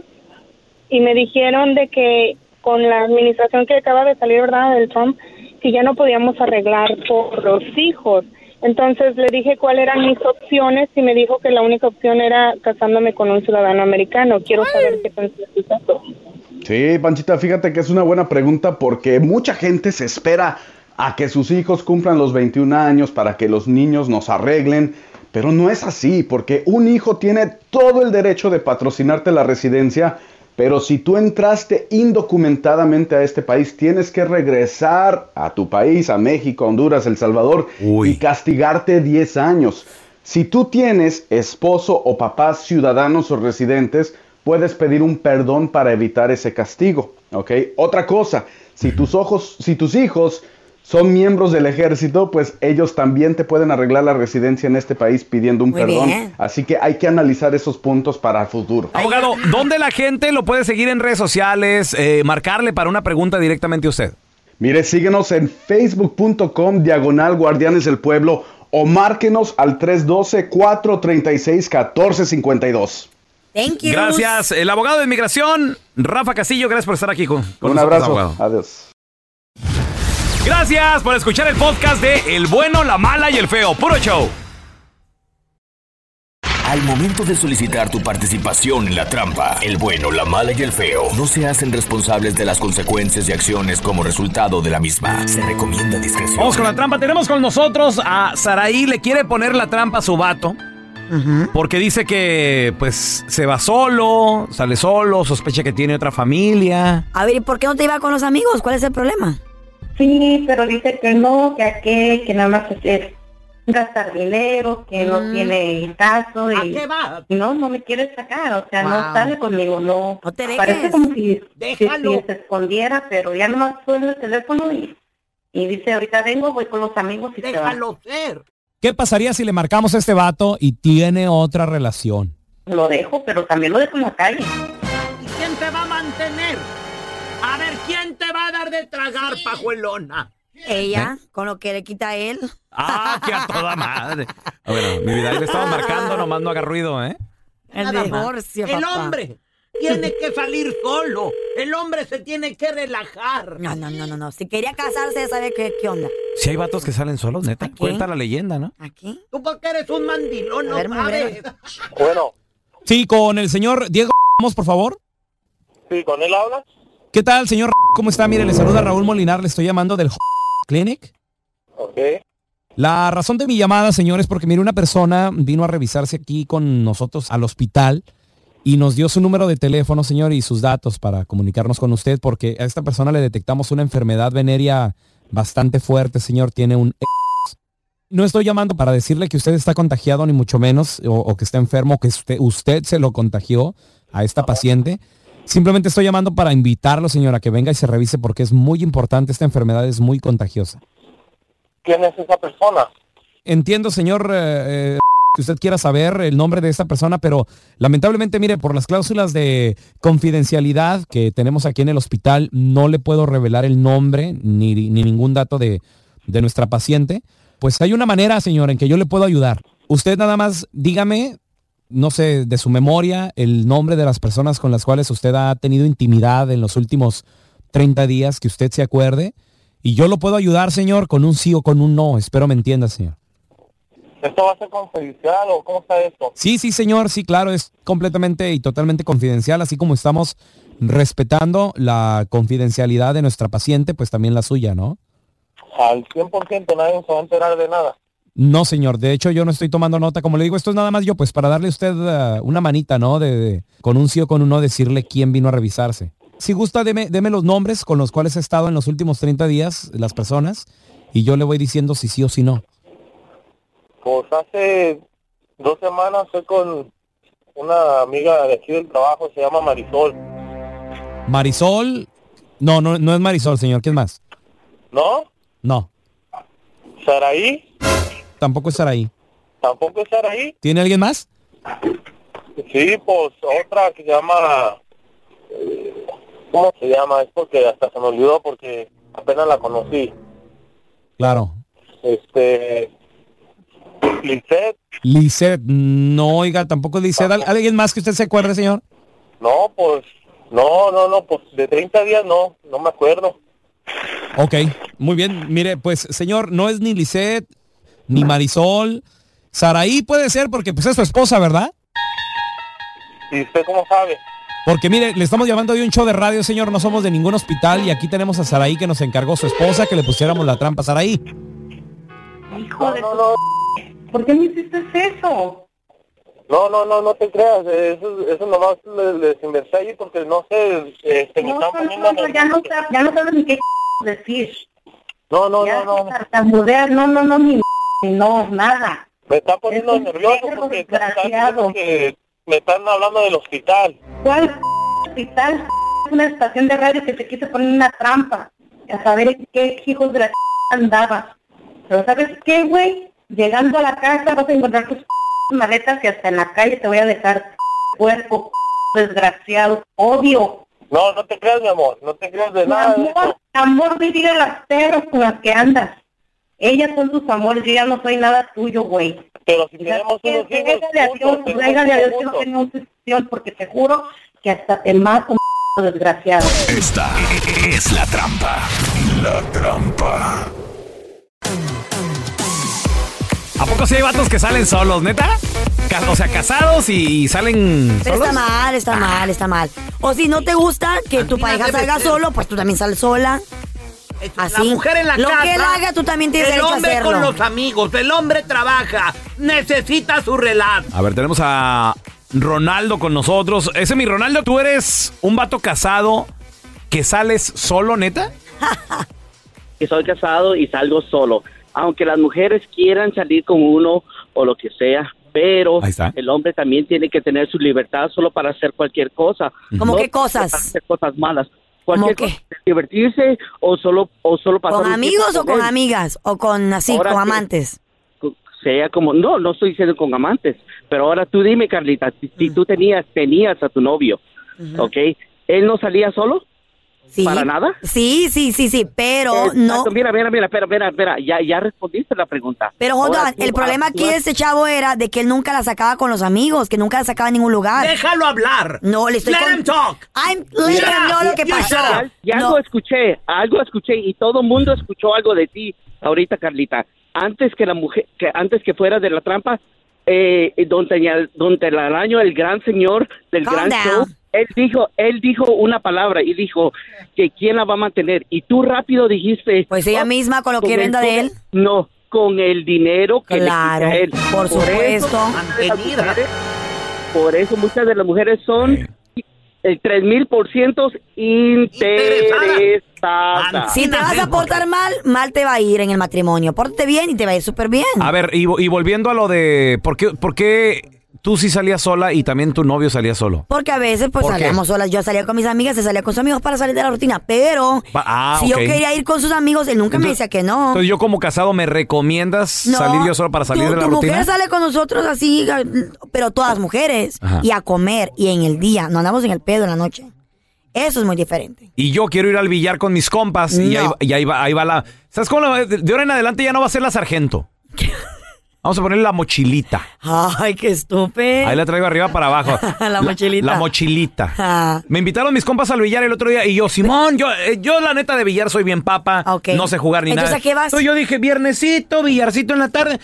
y me dijeron de que con la administración que acaba de salir, ¿verdad?, del Trump, que ya no podíamos arreglar por los hijos. Entonces le dije cuáles eran mis opciones y me dijo que la única opción era casándome con un ciudadano americano. Quiero saber qué piensas de eso. Sí, Panchita, fíjate que es una buena pregunta porque mucha gente se espera a que sus hijos cumplan los veintiún años para que los niños nos arreglen, pero no es así, porque un hijo tiene todo el derecho de patrocinarte la residencia, pero si tú entraste indocumentadamente a este país, tienes que regresar a tu país, a México, a Honduras, El Salvador, Uy. y castigarte diez años. Si tú tienes esposo o papás ciudadanos o residentes, puedes pedir un perdón para evitar ese castigo, ¿ok? Otra cosa, si tus ojos, si tus hijos son miembros del ejército, pues ellos también te pueden arreglar la residencia en este país pidiendo un Muy perdón. bien. Así que hay que analizar esos puntos para el futuro. Abogado, ¿dónde la gente lo puede seguir en redes sociales? Eh, marcarle para una pregunta directamente a usted. Mire, síguenos en facebook punto com diagonal Guardianes del Pueblo o márquenos al tres uno dos, cuatro tres seis, uno cuatro cinco dos. Thank you. Gracias. El abogado de inmigración, Rafa Castillo, gracias por estar aquí con, con Un nosotros, abrazo. abogado. Adiós. Gracias por escuchar el podcast de El Bueno, la Mala y el Feo. Puro show. Al momento de solicitar tu participación en la trampa, el bueno, la mala y el feo no se hacen responsables de las consecuencias y acciones como resultado de la misma. Se recomienda discreción. Vamos con la trampa. Tenemos con nosotros a Saraí. Le quiere poner la trampa a su vato. Porque dice que pues se va solo, sale solo, sospecha que tiene otra familia. A ver, ¿y por qué no te iba con los amigos? ¿Cuál es el problema? Sí, pero dice que no, que aquel, que nada más es gastar dinero, que no Mm. tiene caso y, ¿A qué va? y no, no me quiere sacar, o sea, Wow. no sale conmigo, no. No te dejes. Parece como si, si- Déjalo. si se escondiera, pero ya nomás suena el teléfono y, y dice, ahorita vengo, voy con los amigos y se va. Déjalo ser. ¿Qué pasaría si le marcamos a este vato y tiene otra relación? Lo dejo, pero también lo dejo en la calle. ¿Y quién te va a mantener? A ver, ¿quién te va a dar de tragar, pajuelona? Ella, con lo que le quita a él. Ah, que a toda madre. Ah, bueno, mi vida, ahí le estamos marcando, nomás no haga ruido, ¿eh? El Nada más. divorcio, El papá. hombre tiene que salir solo. El hombre se tiene que relajar. No, no, no, no, no. Si quería casarse, ya sabe qué, qué onda. Si hay vatos que salen solos, neta. ¿Aquí? Cuenta la leyenda, ¿no? ¿Aquí? Tú porque eres un mandilón, A no ver, sabes. Bueno, Sí, con el señor Diego, vamos, por favor. sí, con él habla. ¿Qué tal, señor? ¿Cómo está? Mire, le saluda Raúl Molinar, le estoy llamando del Clinic. Ok. La razón de mi llamada, señor, es porque mire, una persona vino a revisarse aquí con nosotros al hospital y nos dio su número de teléfono, señor, y sus datos para comunicarnos con usted, porque a esta persona le detectamos una enfermedad venérea bastante fuerte, señor. Tiene un... No estoy llamando para decirle que usted está contagiado, ni mucho menos, o, o que está enfermo, que usted, usted se lo contagió a esta paciente. Simplemente estoy llamando para invitarlo, señor, a que venga y se revise porque es muy importante. Esta enfermedad es muy contagiosa. ¿Quién es esa persona? Entiendo, señor, eh, eh, que usted quiera saber el nombre de esta persona, pero lamentablemente, mire, por las cláusulas de confidencialidad que tenemos aquí en el hospital, no le puedo revelar el nombre ni, ni ningún dato de, de nuestra paciente. Pues hay una manera, señor, en que yo le puedo ayudar. Usted nada más dígame, no sé, de su memoria, el nombre de las personas con las cuales usted ha tenido intimidad en los últimos treinta días, que usted se acuerde. Y yo lo puedo ayudar, señor, con un sí o con un no. Espero me entienda, señor. ¿Esto va a ser confidencial o cómo está esto? Sí, sí, señor, sí, claro, es completamente y totalmente confidencial, así como estamos respetando la confidencialidad de nuestra paciente, pues también la suya, ¿no? Al cien por ciento nadie se va a enterar de nada. No, señor, de hecho yo no estoy tomando nota, como le digo, esto es nada más yo, pues para darle a usted uh, una manita, ¿no? De, de, con un sí o con un no, decirle quién vino a revisarse. Si gusta, deme, deme los nombres con los cuales he estado en los últimos treinta días, las personas, y yo le voy diciendo si sí o si no. Pues hace dos semanas estoy con una amiga de aquí del trabajo, se llama Marisol. Marisol, no, no, no es Marisol, señor, ¿quién más? ¿No? No. ¿Saraí? Tampoco es Saraí. ¿Tampoco es Saraí? ¿Tiene alguien más? Sí, pues otra que se llama... ¿Cómo se llama? Es porque hasta se me olvidó porque apenas la conocí. Claro. Este... Lisette. Lisette, no, oiga, tampoco es Lisette. ¿Al- ¿Alguien más que usted se acuerde, señor? No, pues... No, no, no, pues de treinta días no, no me acuerdo. Ok, muy bien. Mire, pues, señor, no es ni Lisette, ni Marisol. Saraí puede ser porque pues es su esposa, ¿verdad? ¿Y usted cómo sabe? Porque mire, le estamos llamando de un show de radio, señor, no somos de ningún hospital y aquí tenemos a Saraí que nos encargó su esposa que le pusiéramos la trampa a Saraí. Hijo de tu... ¿Por qué me hiciste eso? No, no, no, no te creas, eso, eso nomás les, les inventé ahí porque no sé, este, me No, están no, poniendo... no, no, ya no, sab- ya no sabes ni qué decir. No, no, Ya no, no. tartamudear, no, no, no, ni no, nada. Me está poniendo Es un nervioso perro porque están desgraciado. diciendo que me están hablando del hospital. ¿Cuál hospital? Es una estación de radio que te quise poner una trampa. A saber en qué hijos de la andabas. Pero ¿sabes qué, güey? Llegando a la casa vas a encontrar tus maletas y hasta en la calle te voy a dejar puerco, desgraciado, odio. No, no te creas, mi amor, no te creas de Mi nada de amor, eso. amor, me diga las perras con las que andas. Ellas son tus amores, yo ya no soy nada tuyo, güey. Pero si tenemos unos hijos Régale a Dios, juntos, tenemos régale a Dios hijos que no juntos. tenemos decisión, porque te juro que hasta te mato, desgraciado. Esta es la trampa. La trampa. ¿A poco sí hay vatos que salen solos, neta? Ca- O sea, casados y, y salen Pero solos. está mal, está mal, está mal. O si no te gusta que tu pareja debe salga ser. solo, pues tú también sales sola. Así. La mujer en la Lo casa. que él haga, tú también tienes el derecho a hombre hacerlo. con los amigos. El hombre trabaja. Necesita su relax. A ver, tenemos a Ronaldo con nosotros. Ese mi Ronaldo, ¿tú eres un vato casado que sales solo, neta? Que soy casado y salgo solo. Aunque las mujeres quieran salir con uno o lo que sea, pero el hombre también tiene que tener su libertad solo para hacer cualquier cosa. ¿Cómo No qué cosas? para hacer cosas malas. Cualquier ¿Cómo cosa, divertirse o solo o solo pasar ¿Con un amigos tiempo o con él. amigas? ¿O con así, Ahora con que- amantes? Sea como, no, no estoy diciendo con amantes, pero ahora tú dime, Carlita, si, si tú tenías tenías a tu novio, ¿ok? ¿Él no salía solo? Sí. ¿Para nada? Sí, sí, sí, sí, pero no... Exacto, Mira, mira, mira, espera, espera, espera, ya, ya respondiste la pregunta. Pero, hold Ahora on, tú el vas- problema tú aquí vas- de este chavo era de que él nunca la sacaba con los amigos, que nunca la sacaba a ningún lugar. Déjalo hablar. No, le estoy Let con- him talk. I'm letting Mira, him know lo que ya- pasó. Ya, ya No. algo escuché, algo escuché y todo el mundo escuchó algo de ti ahorita, Carlita. Antes que la mujer, que antes que fuera de la trampa, eh, don, Teña- don Telaraño, el gran señor del Calm gran down. show, él dijo, él dijo una palabra y dijo que quién la va a mantener y tú rápido dijiste. Pues ella "Oh, misma con lo que el- venda de con- él". No, con el dinero que Claro, le quita él. por eso, supuesto. muchas de las mujeres- por eso muchas de las mujeres son el tres mil por ciento interesadas. Si te vas a portar mal, mal te va a ir en el matrimonio. Pórtate bien y te va a ir súper bien. A ver, y, vo- y volviendo a lo de... ¿por qué, ¿Por qué tú sí salías sola y también tu novio salía solo? Porque a veces pues ¿Por qué? salíamos solas. Yo salía con mis amigas, él salía con sus amigos para salir de la rutina. Pero Va- ah, si ok. yo quería ir con sus amigos, él nunca me Entonces- decía que no. Entonces yo como casado, ¿me recomiendas No, salir yo solo para salir tu, de la tu rutina? mujer sale con nosotros así, pero todas mujeres. Ajá. Y a comer y en el día. No andamos en el pedo en la noche. Eso es muy diferente. Y yo quiero ir al billar con mis compas y, No. ahí, y ahí, va, ahí va la... ¿Sabes cómo? la- De de ahora en adelante ya no va a ser la sargento. Vamos a ponerle la mochilita. Ay, qué estúpido. Ahí la traigo arriba para abajo. La mochilita. La mochilita. Ah. Me invitaron mis compas al billar el otro día y yo, Simón, yo, eh, yo la neta de billar soy bien papa. No sé jugar ni Entonces, nada. ¿a qué vas? Entonces yo dije, viernesito, billarcito en la tarde.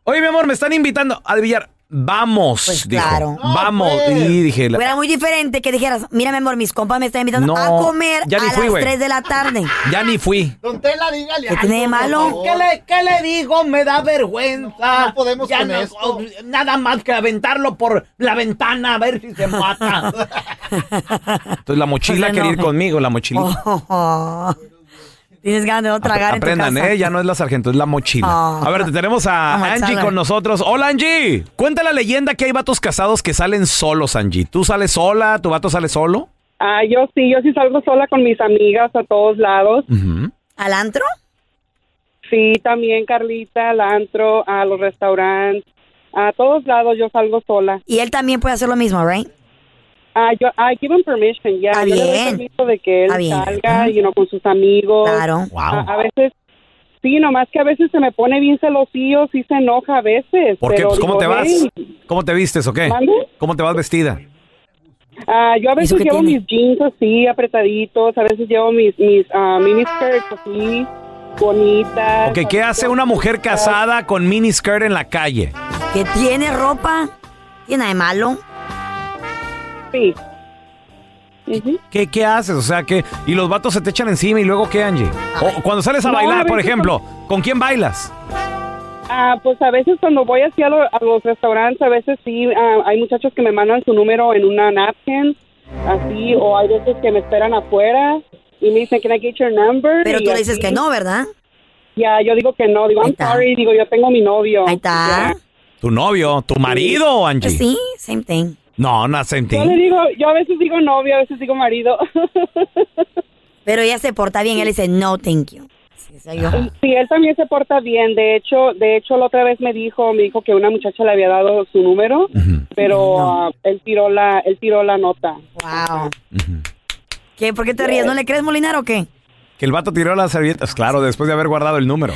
Oye, mi amor, me están invitando al billar. Vamos, Pues dijo. claro. Vamos. Y dije, la- Fuera muy diferente que dijeras, mira, mi amor, mis compas me están invitando No, a comer ya ni a fui, las güey. tres de la tarde. ya ni fui. Don Tela, dígale. ¿Qué tiene de malo? ¿Qué le, ¿Qué le digo? Me da vergüenza. No podemos Ya con no- esto. oh, nada más que aventarlo por la ventana a ver si se mata. Entonces la mochila O sea, quería no. ir conmigo, la mochilita. Oh, tienes ganas de no tragar Aprendan, en tu casa. ¿eh? Ya no es la sargento, es la mochila. Oh. A ver, tenemos a Vamos a Angie echarle. con nosotros. Hola, Angie. Cuenta la leyenda que hay vatos casados que salen solos, Angie. ¿Tú sales sola? ¿Tu vato sale solo? Ah, yo sí, yo sí salgo sola con mis amigas a todos lados. ¿Al antro? Sí, también Carlita, al antro, a los restaurantes, a todos lados yo salgo sola. Y él también puede hacer lo mismo, ¿right? Ah, yo, I give him permission, ya. Está Yo le doy bien. permiso de que él Está bien. salga, you know, con sus amigos. Claro. Wow. A, a veces, sí, nomás que a veces se me pone bien celosillo, sí se enoja a veces. ¿Por qué? pero Pues, ¿cómo digo, te vas? "Hey". ¿Cómo te vistes o qué? ¿Mande? ¿Cómo te vas vestida? Ah, yo a veces qué llevo tiene? mis jeans así, apretaditos, a veces llevo mis, mis ah, mini skirts así, bonitas. Ok, ¿qué hace una mujer casada con mini skirt en la calle? ¿Que tiene ropa? ¿Tiene nada de malo? Sí. ¿Qué, ¿Qué haces? O sea, que y los vatos se te echan encima y luego ¿qué, Angie? O cuando sales a No, bailar, a por veces ejemplo, ¿con quién bailas? Ah, pues a veces cuando voy así a, lo- a los restaurantes, a veces sí, ah, hay muchachos que me mandan su número en una napkin, así, o hay veces que me esperan afuera y me dicen, can I get your number? Pero Y tú le dices así. que no, ¿verdad? Ya, yo digo que no, digo, I'm sorry, digo, yo tengo mi novio. Ahí está. ¿Tu novio? ¿Tu marido, Angie? Pues sí, same thing. No, no, same Yo thing. le digo, yo a veces digo novio, a veces digo marido. Pero ella se porta bien, él dice, no, thank you. Sí, soy yo. Sí, él también se porta bien. De hecho, de hecho, la otra vez me dijo, me dijo que una muchacha le había dado su número, pero ah, él tiró la, él tiró la nota. Wow. ¿Qué? ¿Por qué te ríes? ¿No le crees, Molinar, o qué? Que el vato tiró las servilletas, claro, después de haber guardado el número.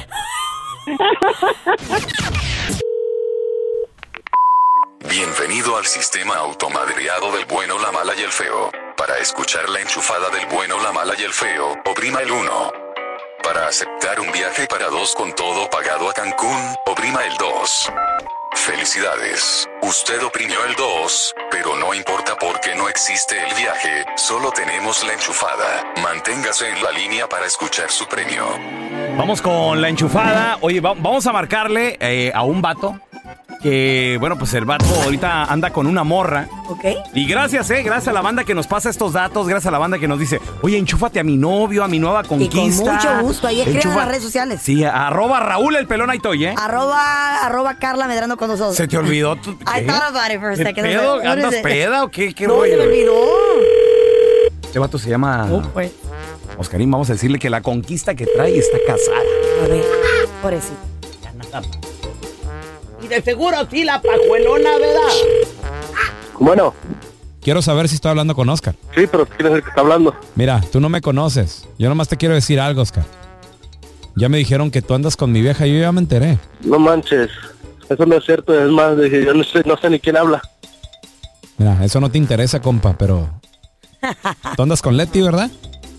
Bienvenido al sistema automadreado del bueno, la mala y el feo. Para escuchar la enchufada del bueno, la mala y el feo, oprima el uno. Para aceptar un viaje para dos con todo pagado a Cancún, oprima el dos. Felicidades, usted oprimió el dos, pero no importa porque no existe el viaje, solo tenemos la enchufada. Manténgase en la línea para escuchar su premio. Vamos con la enchufada. Oye, va- vamos a marcarle eh, a un vato que, bueno, pues el vato ahorita anda con una morra. Ok. Y gracias, eh, gracias a la banda que nos pasa estos datos, gracias a la banda que nos dice, oye, enchúfate a mi novio, a mi nueva Y con conquista. mucho gusto, ahí escriban en Enchufa- las redes sociales. Sí, arroba Raúl el pelón ahí estoy, ¿eh? Arroba, arroba Carla Medrano con nosotros. ¿Se te olvidó? tu- I ¿qué? thought about it for a ¿Qué second. pedo? What is ¿Andas it? peda o qué? ¿Qué No, rollo? se me olvidó. Este vato se llama Oh, pues. Oscarín, vamos a decirle que la conquista que trae está casada. A ver, pobrecito. Ya nada. Y de seguro sí la pajuelona, ¿verdad? Bueno. Quiero saber si estoy hablando con Oscar. Sí, pero ¿quién es el que está hablando? Mira, tú no me conoces. Yo nomás te quiero decir algo, Oscar. Ya me dijeron que tú andas con mi vieja y yo ya me enteré. No manches. Eso no es cierto. Es más, dije, yo no sé, no sé ni quién habla. Mira, eso no te interesa, compa, pero... Tú andas con Leti, ¿verdad?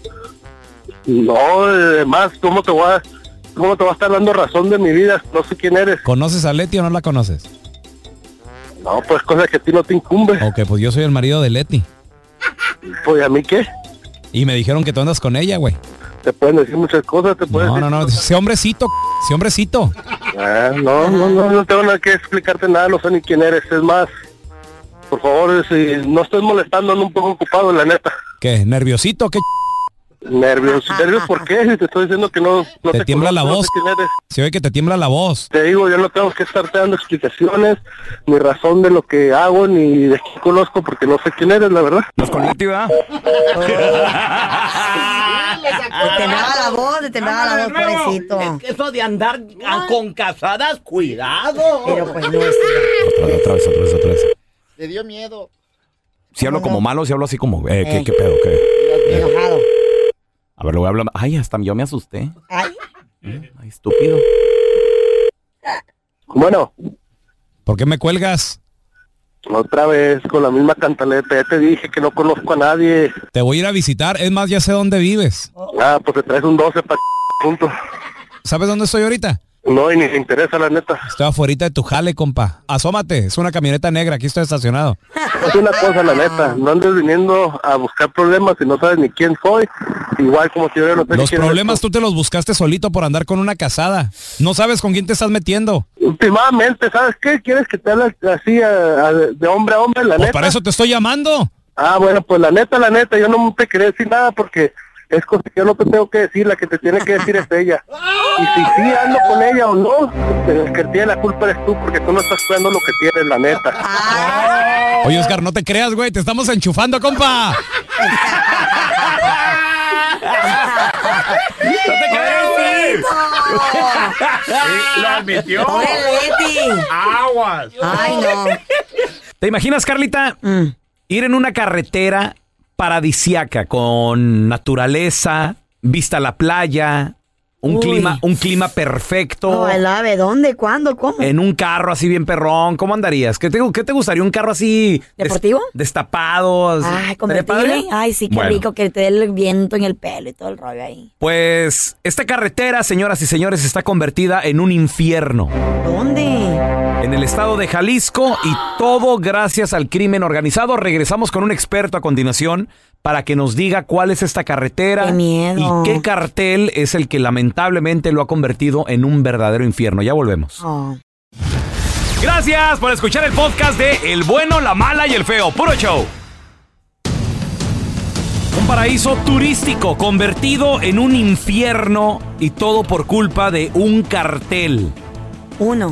No, además, ¿cómo te voy a, cómo te va a estar dando razón de mi vida? No sé quién eres. ¿Conoces a Leti o no la conoces? No, pues cosa que a ti no te incumbe. Ok, pues yo soy el marido de Leti. Pues, ¿a mí qué? Y me dijeron que tú andas con ella, güey. Te pueden decir muchas cosas, te pueden No, decir... no, no, ese hombrecito, ese hombrecito. Ah, no, no, no, no tengo nada que explicarte nada, no sé ni quién eres. Es más, por favor, si no estés molestando, ando un poco ocupado, la neta. ¿Qué? ¿Nerviosito? ¿Qué? Nervios, ¿nervios por qué? Si te estoy diciendo que no, no Te te tiembla la conozco, no voz. sé quién eres. Se ve que te tiembla la voz. Te digo, yo no tengo que estarte dando explicaciones, ni razón de lo que hago, ni de quién conozco, porque no sé quién eres, la verdad. ¿Nos con Leti, verdad? Le temblaba la voz, le temblaba la voz, pobrecito. Es que eso de andar a- con casadas, cuidado. Pero pues no es... Otra, otra vez, otra vez, otra vez. Le dio miedo. Si hablo como malo, si hablo así como, eh, ¿qué, Eh. qué pedo? ¿Qué? Enojado. A ver, lo voy a hablar. Ay, hasta yo me asusté. Ay. Ay, estúpido. Bueno. ¿Por qué me cuelgas? Otra vez, con la misma cantaleta, ya te dije que no conozco a nadie. Te voy a ir a visitar, es más, ya sé dónde vives. Ah, pues te traes un doce para punto. ¿Sabes dónde estoy ahorita? No, y ni me interesa, la neta. Estoy afuera de tu jale, compa. Asómate, es una camioneta negra, aquí estoy estacionado. Es una cosa, la neta, no andes viniendo a buscar problemas y no sabes ni quién soy. Igual como si yo no sé Los quién problemas tú te los buscaste solito por andar con una casada. No sabes con quién te estás metiendo. Últimamente, ¿sabes qué? ¿Quieres que te hable así a, a, de hombre a hombre, la Pues neta? para eso te estoy llamando. Ah, bueno, pues la neta, la neta, yo no te quería decir nada porque es cosa que yo no te tengo que decir, la que te tiene que decir es ella. Y si sí ando con ella o no, el que tiene la culpa eres tú porque tú no estás cuidando lo que tienes, la neta. Oye, Oscar, no te creas, güey, te estamos enchufando, compa. ¡No te creas, güey! Lo admitió. ¡Pobre Leti! Aguas. Ay, no. ¿Te imaginas, Carlita, mm. ir en una carretera paradisiaca con naturaleza, vista a la playa, un Uy. clima, un clima perfecto? No, el ave, ¿dónde? ¿Cuándo? ¿Cómo? En un carro así bien perrón, ¿cómo andarías? ¿Qué te, qué te gustaría? ¿Un carro así ¿Deportivo? Des, destapado? Ay, ¿Estaría convertible. padre? Ay, sí, qué Bueno. rico que te dé el viento en el pelo y todo el rollo ahí. Pues esta carretera, señoras y señores, está convertida en un infierno. ¿Dónde? En el estado de Jalisco, y todo gracias al crimen organizado. Regresamos con un experto a continuación para que nos diga cuál es esta carretera. ¡Qué miedo! Y qué cartel es el que lamentablemente lo ha convertido en un verdadero infierno. Ya volvemos. Oh. Gracias por escuchar el podcast de El Bueno, la Mala y el Feo. Puro show. Un paraíso turístico convertido en un infierno, y todo por culpa de un cartel. Uno.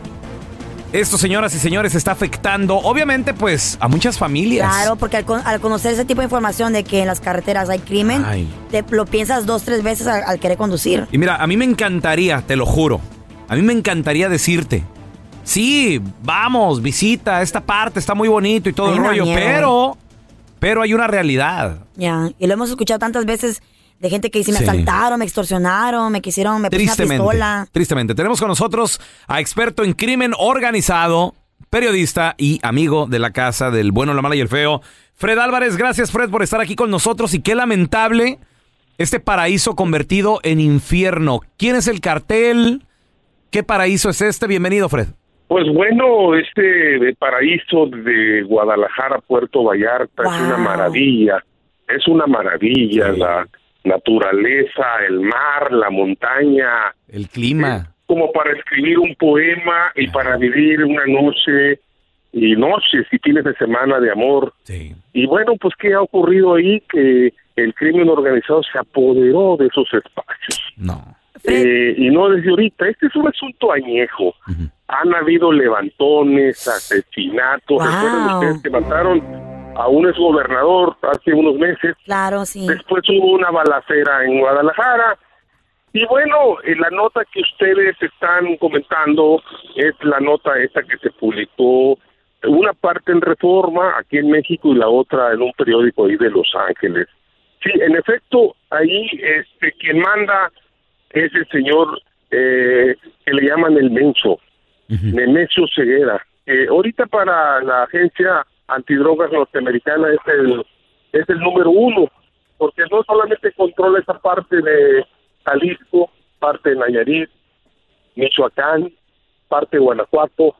Esto, señoras y señores, está afectando, obviamente, pues, a muchas familias. Claro, porque al, con- al conocer ese tipo de información de que en las carreteras hay crimen, Ay. te lo piensas dos, tres veces al, al querer conducir. Y mira, a mí me encantaría, te lo juro, a mí me encantaría decirte, sí, vamos, visita, esta parte está muy bonito y todo Ay, el me da rollo, miedo. pero, pero hay una realidad. Ya, y lo hemos escuchado tantas veces de gente que dice, me Sí. asaltaron, me extorsionaron, me quisieron, me pusieron una Tristemente, pistola. tristemente. Tenemos con nosotros a experto en crimen organizado, periodista y amigo de la casa del Bueno, la Mala y el Feo, Fred Álvarez. Gracias, Fred, por estar aquí con nosotros, y qué lamentable este paraíso convertido en infierno. ¿Quién es el cartel? ¿Qué paraíso es este? Bienvenido, Fred. Pues bueno, este paraíso de Guadalajara, Puerto Vallarta, Wow. es una maravilla, es una maravilla, la naturaleza, el mar, la montaña, el clima. Como para escribir un poema y para vivir una noche y noches y fines de semana de amor. Sí. Y bueno, pues ¿qué ha ocurrido ahí? Que el crimen organizado se apoderó de esos espacios. No. Eh, y no desde ahorita, este es un asunto añejo. Han habido levantones, asesinatos. Wow. Recuerden ustedes que mataron a un exgobernador hace unos meses. Claro, sí. Después hubo una balacera en Guadalajara. Y bueno, eh, la nota que ustedes están comentando es la nota esta que se publicó, una parte en Reforma aquí en México y la otra en un periódico ahí de Los Ángeles. Sí, en efecto, ahí este quien manda es el señor eh, que le llaman el Mencho, Nemesio Ceguera. Eh, ahorita para la agencia antidrogas norteamericana es el es el número uno, porque no solamente controla esa parte de Jalisco, parte de Nayarit, Michoacán, parte de Guanajuato,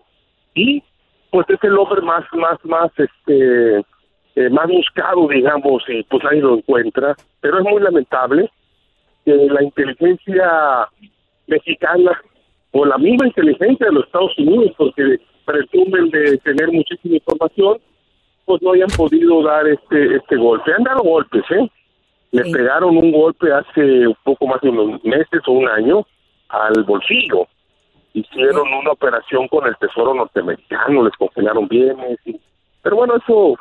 y pues es el hombre más más más este eh, más buscado, digamos, y pues ahí lo encuentra. Pero es muy lamentable que la inteligencia mexicana o la misma inteligencia de los Estados Unidos, porque presumen de tener muchísima información, pues no hayan podido dar este este golpe. Han dado golpes, ¿eh? Le Sí. pegaron un golpe hace un poco más de unos meses o un año al bolsillo. Hicieron una operación con el Tesoro norteamericano, les congelaron bienes. Y, pero bueno, eso,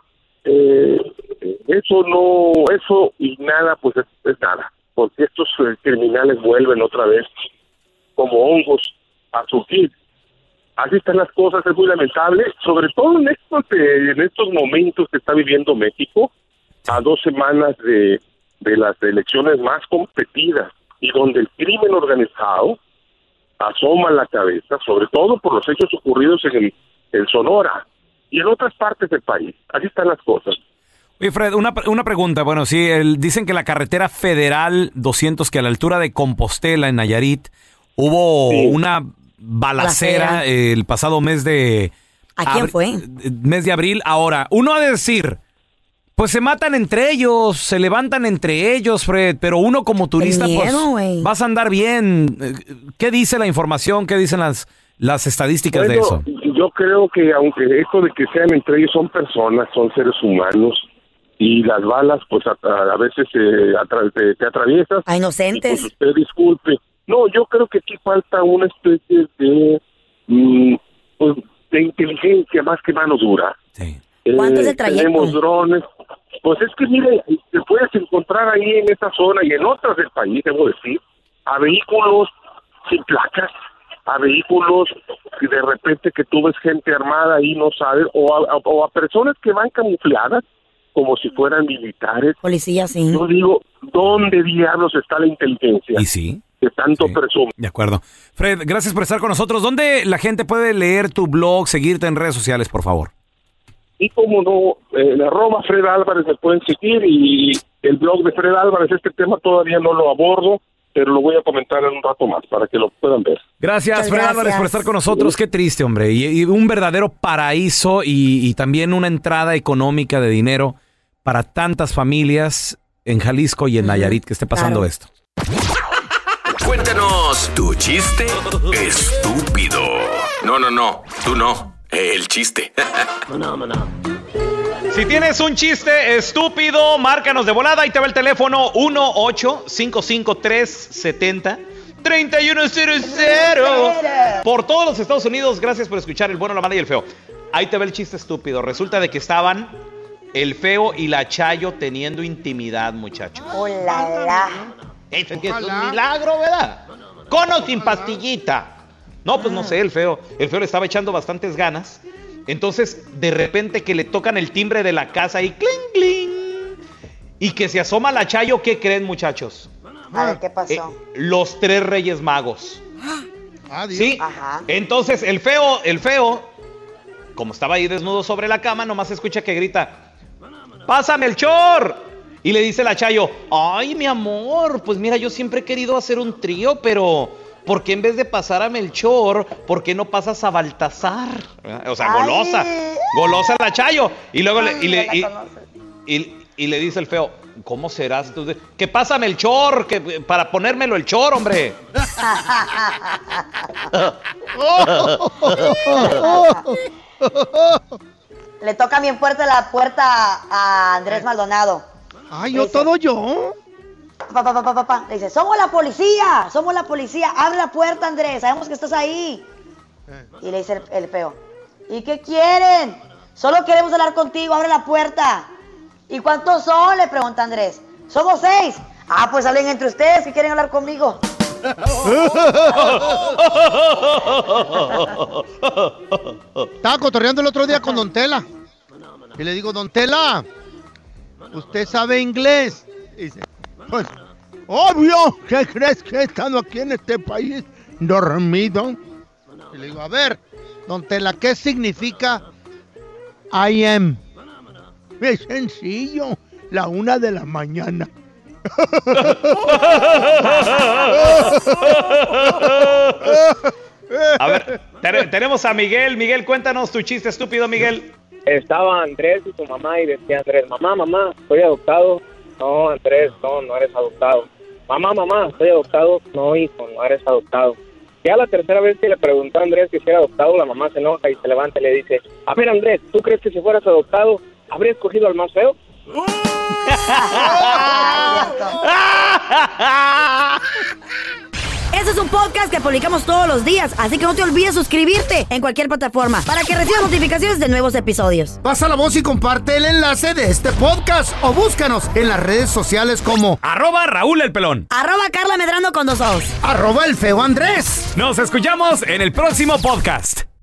eh, eso no, eso y nada, pues es, es nada, porque estos eh, criminales vuelven otra vez como hongos a surgir. Así están las cosas, es muy lamentable, sobre todo en estos, eh, en estos momentos que está viviendo México, a dos semanas de, de las elecciones más competidas y donde el crimen organizado asoma la cabeza, sobre todo por los hechos ocurridos en, el, en Sonora y en otras partes del país. Así están las cosas. Oye, Fred, una, una pregunta. Bueno, sí, el- dicen que la carretera federal doscientos, que a la altura de Compostela, en Nayarit, Hubo Sí. una balacera, Balacera. eh, el pasado mes de... ¿A quién abri- fue? eh, Mes de abril. Ahora, uno ha de decir, pues se matan entre ellos, se levantan entre ellos, Fred, pero uno como turista, miedo, pues güey. vas a andar bien. Eh, ¿Qué dice la información? ¿Qué dicen las, las estadísticas de Bueno, eso? yo creo que aunque esto de que sean entre ellos son personas, son seres humanos, y las balas pues a, a veces eh, atra- te, te atraviesas. A inocentes. Y, pues, usted disculpe. No, yo creo que aquí falta una especie de, mm, pues, de inteligencia más que mano dura. ¿Cuánto es Eh, el trayecto? Tenemos drones. Pues es que, mire, te puedes encontrar ahí en esta zona y en otras del país, debo decir, a vehículos sin placas, a vehículos que de repente que tú ves gente armada y no sabes, o a, o a personas que van camufladas como si fueran militares. Policía, sí. Yo digo, ¿dónde diablos está la inteligencia? Y sí. Que tanto presume. De acuerdo. Fred, gracias por estar con nosotros. ¿Dónde la gente puede leer tu blog, seguirte en redes sociales, por favor? Y como no, en arroba Fred Álvarez me pueden seguir, y el blog de Fred Álvarez, este tema todavía no lo abordo, pero lo voy a comentar en un rato más para que lo puedan ver. Gracias, Muchas Fred gracias. Álvarez, por estar con nosotros. Qué triste, hombre. Y, y un verdadero paraíso y, y también una entrada económica de dinero para tantas familias en Jalisco y en Nayarit que esté pasando Claro. esto. Cuéntanos tu chiste estúpido. No, no, no, tú no. El chiste. Si tienes un chiste estúpido, márcanos de volada y te va el teléfono uno ocho cinco cinco tres siete cero tres uno cero cero. Por todos los Estados Unidos, gracias por escuchar El Bueno, la Mala y el Feo. Ahí te va el chiste estúpido. Resulta de que estaban el Feo y la Chayo teniendo intimidad, muchachos. Hola. Eso que es un milagro, ¿verdad? Con o sin pastillita. No, pues no sé, el Feo. El Feo le estaba echando bastantes ganas. Entonces, de repente que le tocan el timbre de la casa y cling, cling. Y que se asoma la Chayo, ¿qué creen, muchachos? A ver, ¿qué pasó? Eh, los tres Reyes Magos. Sí. Ajá. Entonces, el Feo, el Feo, como estaba ahí desnudo sobre la cama, nomás escucha que grita: ¡pásame el chor! Y le dice la Chayo: ay, mi amor, pues mira, yo siempre he querido hacer un trío, pero ¿por qué en vez de pasar a Melchor, por qué no pasas a Baltasar? O sea, Ay. golosa, golosa la Chayo. Y luego le, y, le, la y, conoces. y- y le dice el Feo: ¿cómo serás? Entonces, ¿qué pasa, Melchor? Que, para ponérmelo el chor, hombre. Le toca bien fuerte la puerta a Andrés Maldonado. Ay, yo todo yo. Pa, pa, pa, pa, pa, pa. Le dice: somos la policía, somos la policía. Abre la puerta, Andrés, sabemos que estás ahí. Y le dice el, el Feo: ¿y qué quieren? Solo queremos hablar contigo, abre la puerta. ¿Y cuántos son?, le pregunta Andrés. Somos seis. Ah, pues hablen entre ustedes que quieren hablar conmigo. Estaba cotorreando el otro día con Don Tela. Y le digo: Don Tela, ¿usted sabe inglés? Y dice: pues, obvio, ¿qué crees que he estado aquí en este país dormido? Y le digo: a ver, Don Tela, ¿qué significa I am? Es sencillo, la una de la mañana. A ver, te- tenemos a Miguel. Miguel, cuéntanos tu chiste estúpido, Miguel. Estaba Andrés y su mamá y decía Andrés: mamá, mamá, soy adoptado. No, Andrés, no, no eres adoptado. Mamá, mamá, soy adoptado. No, hijo, no eres adoptado. Ya la tercera vez que le preguntó a Andrés que si era adoptado, la mamá se enoja y se levanta y le dice: a ver, Andrés, ¿tú crees que si fueras adoptado, habría escogido al más feo? Este es un podcast que publicamos todos los días, así que no te olvides suscribirte en cualquier plataforma para que recibas notificaciones de nuevos episodios. Pasa la voz y comparte el enlace de este podcast o búscanos en las redes sociales como Arroba Raúl el Pelón. Arroba Carla Medrano con dos ojos. Arroba el Feo Andrés. Nos escuchamos en el próximo podcast.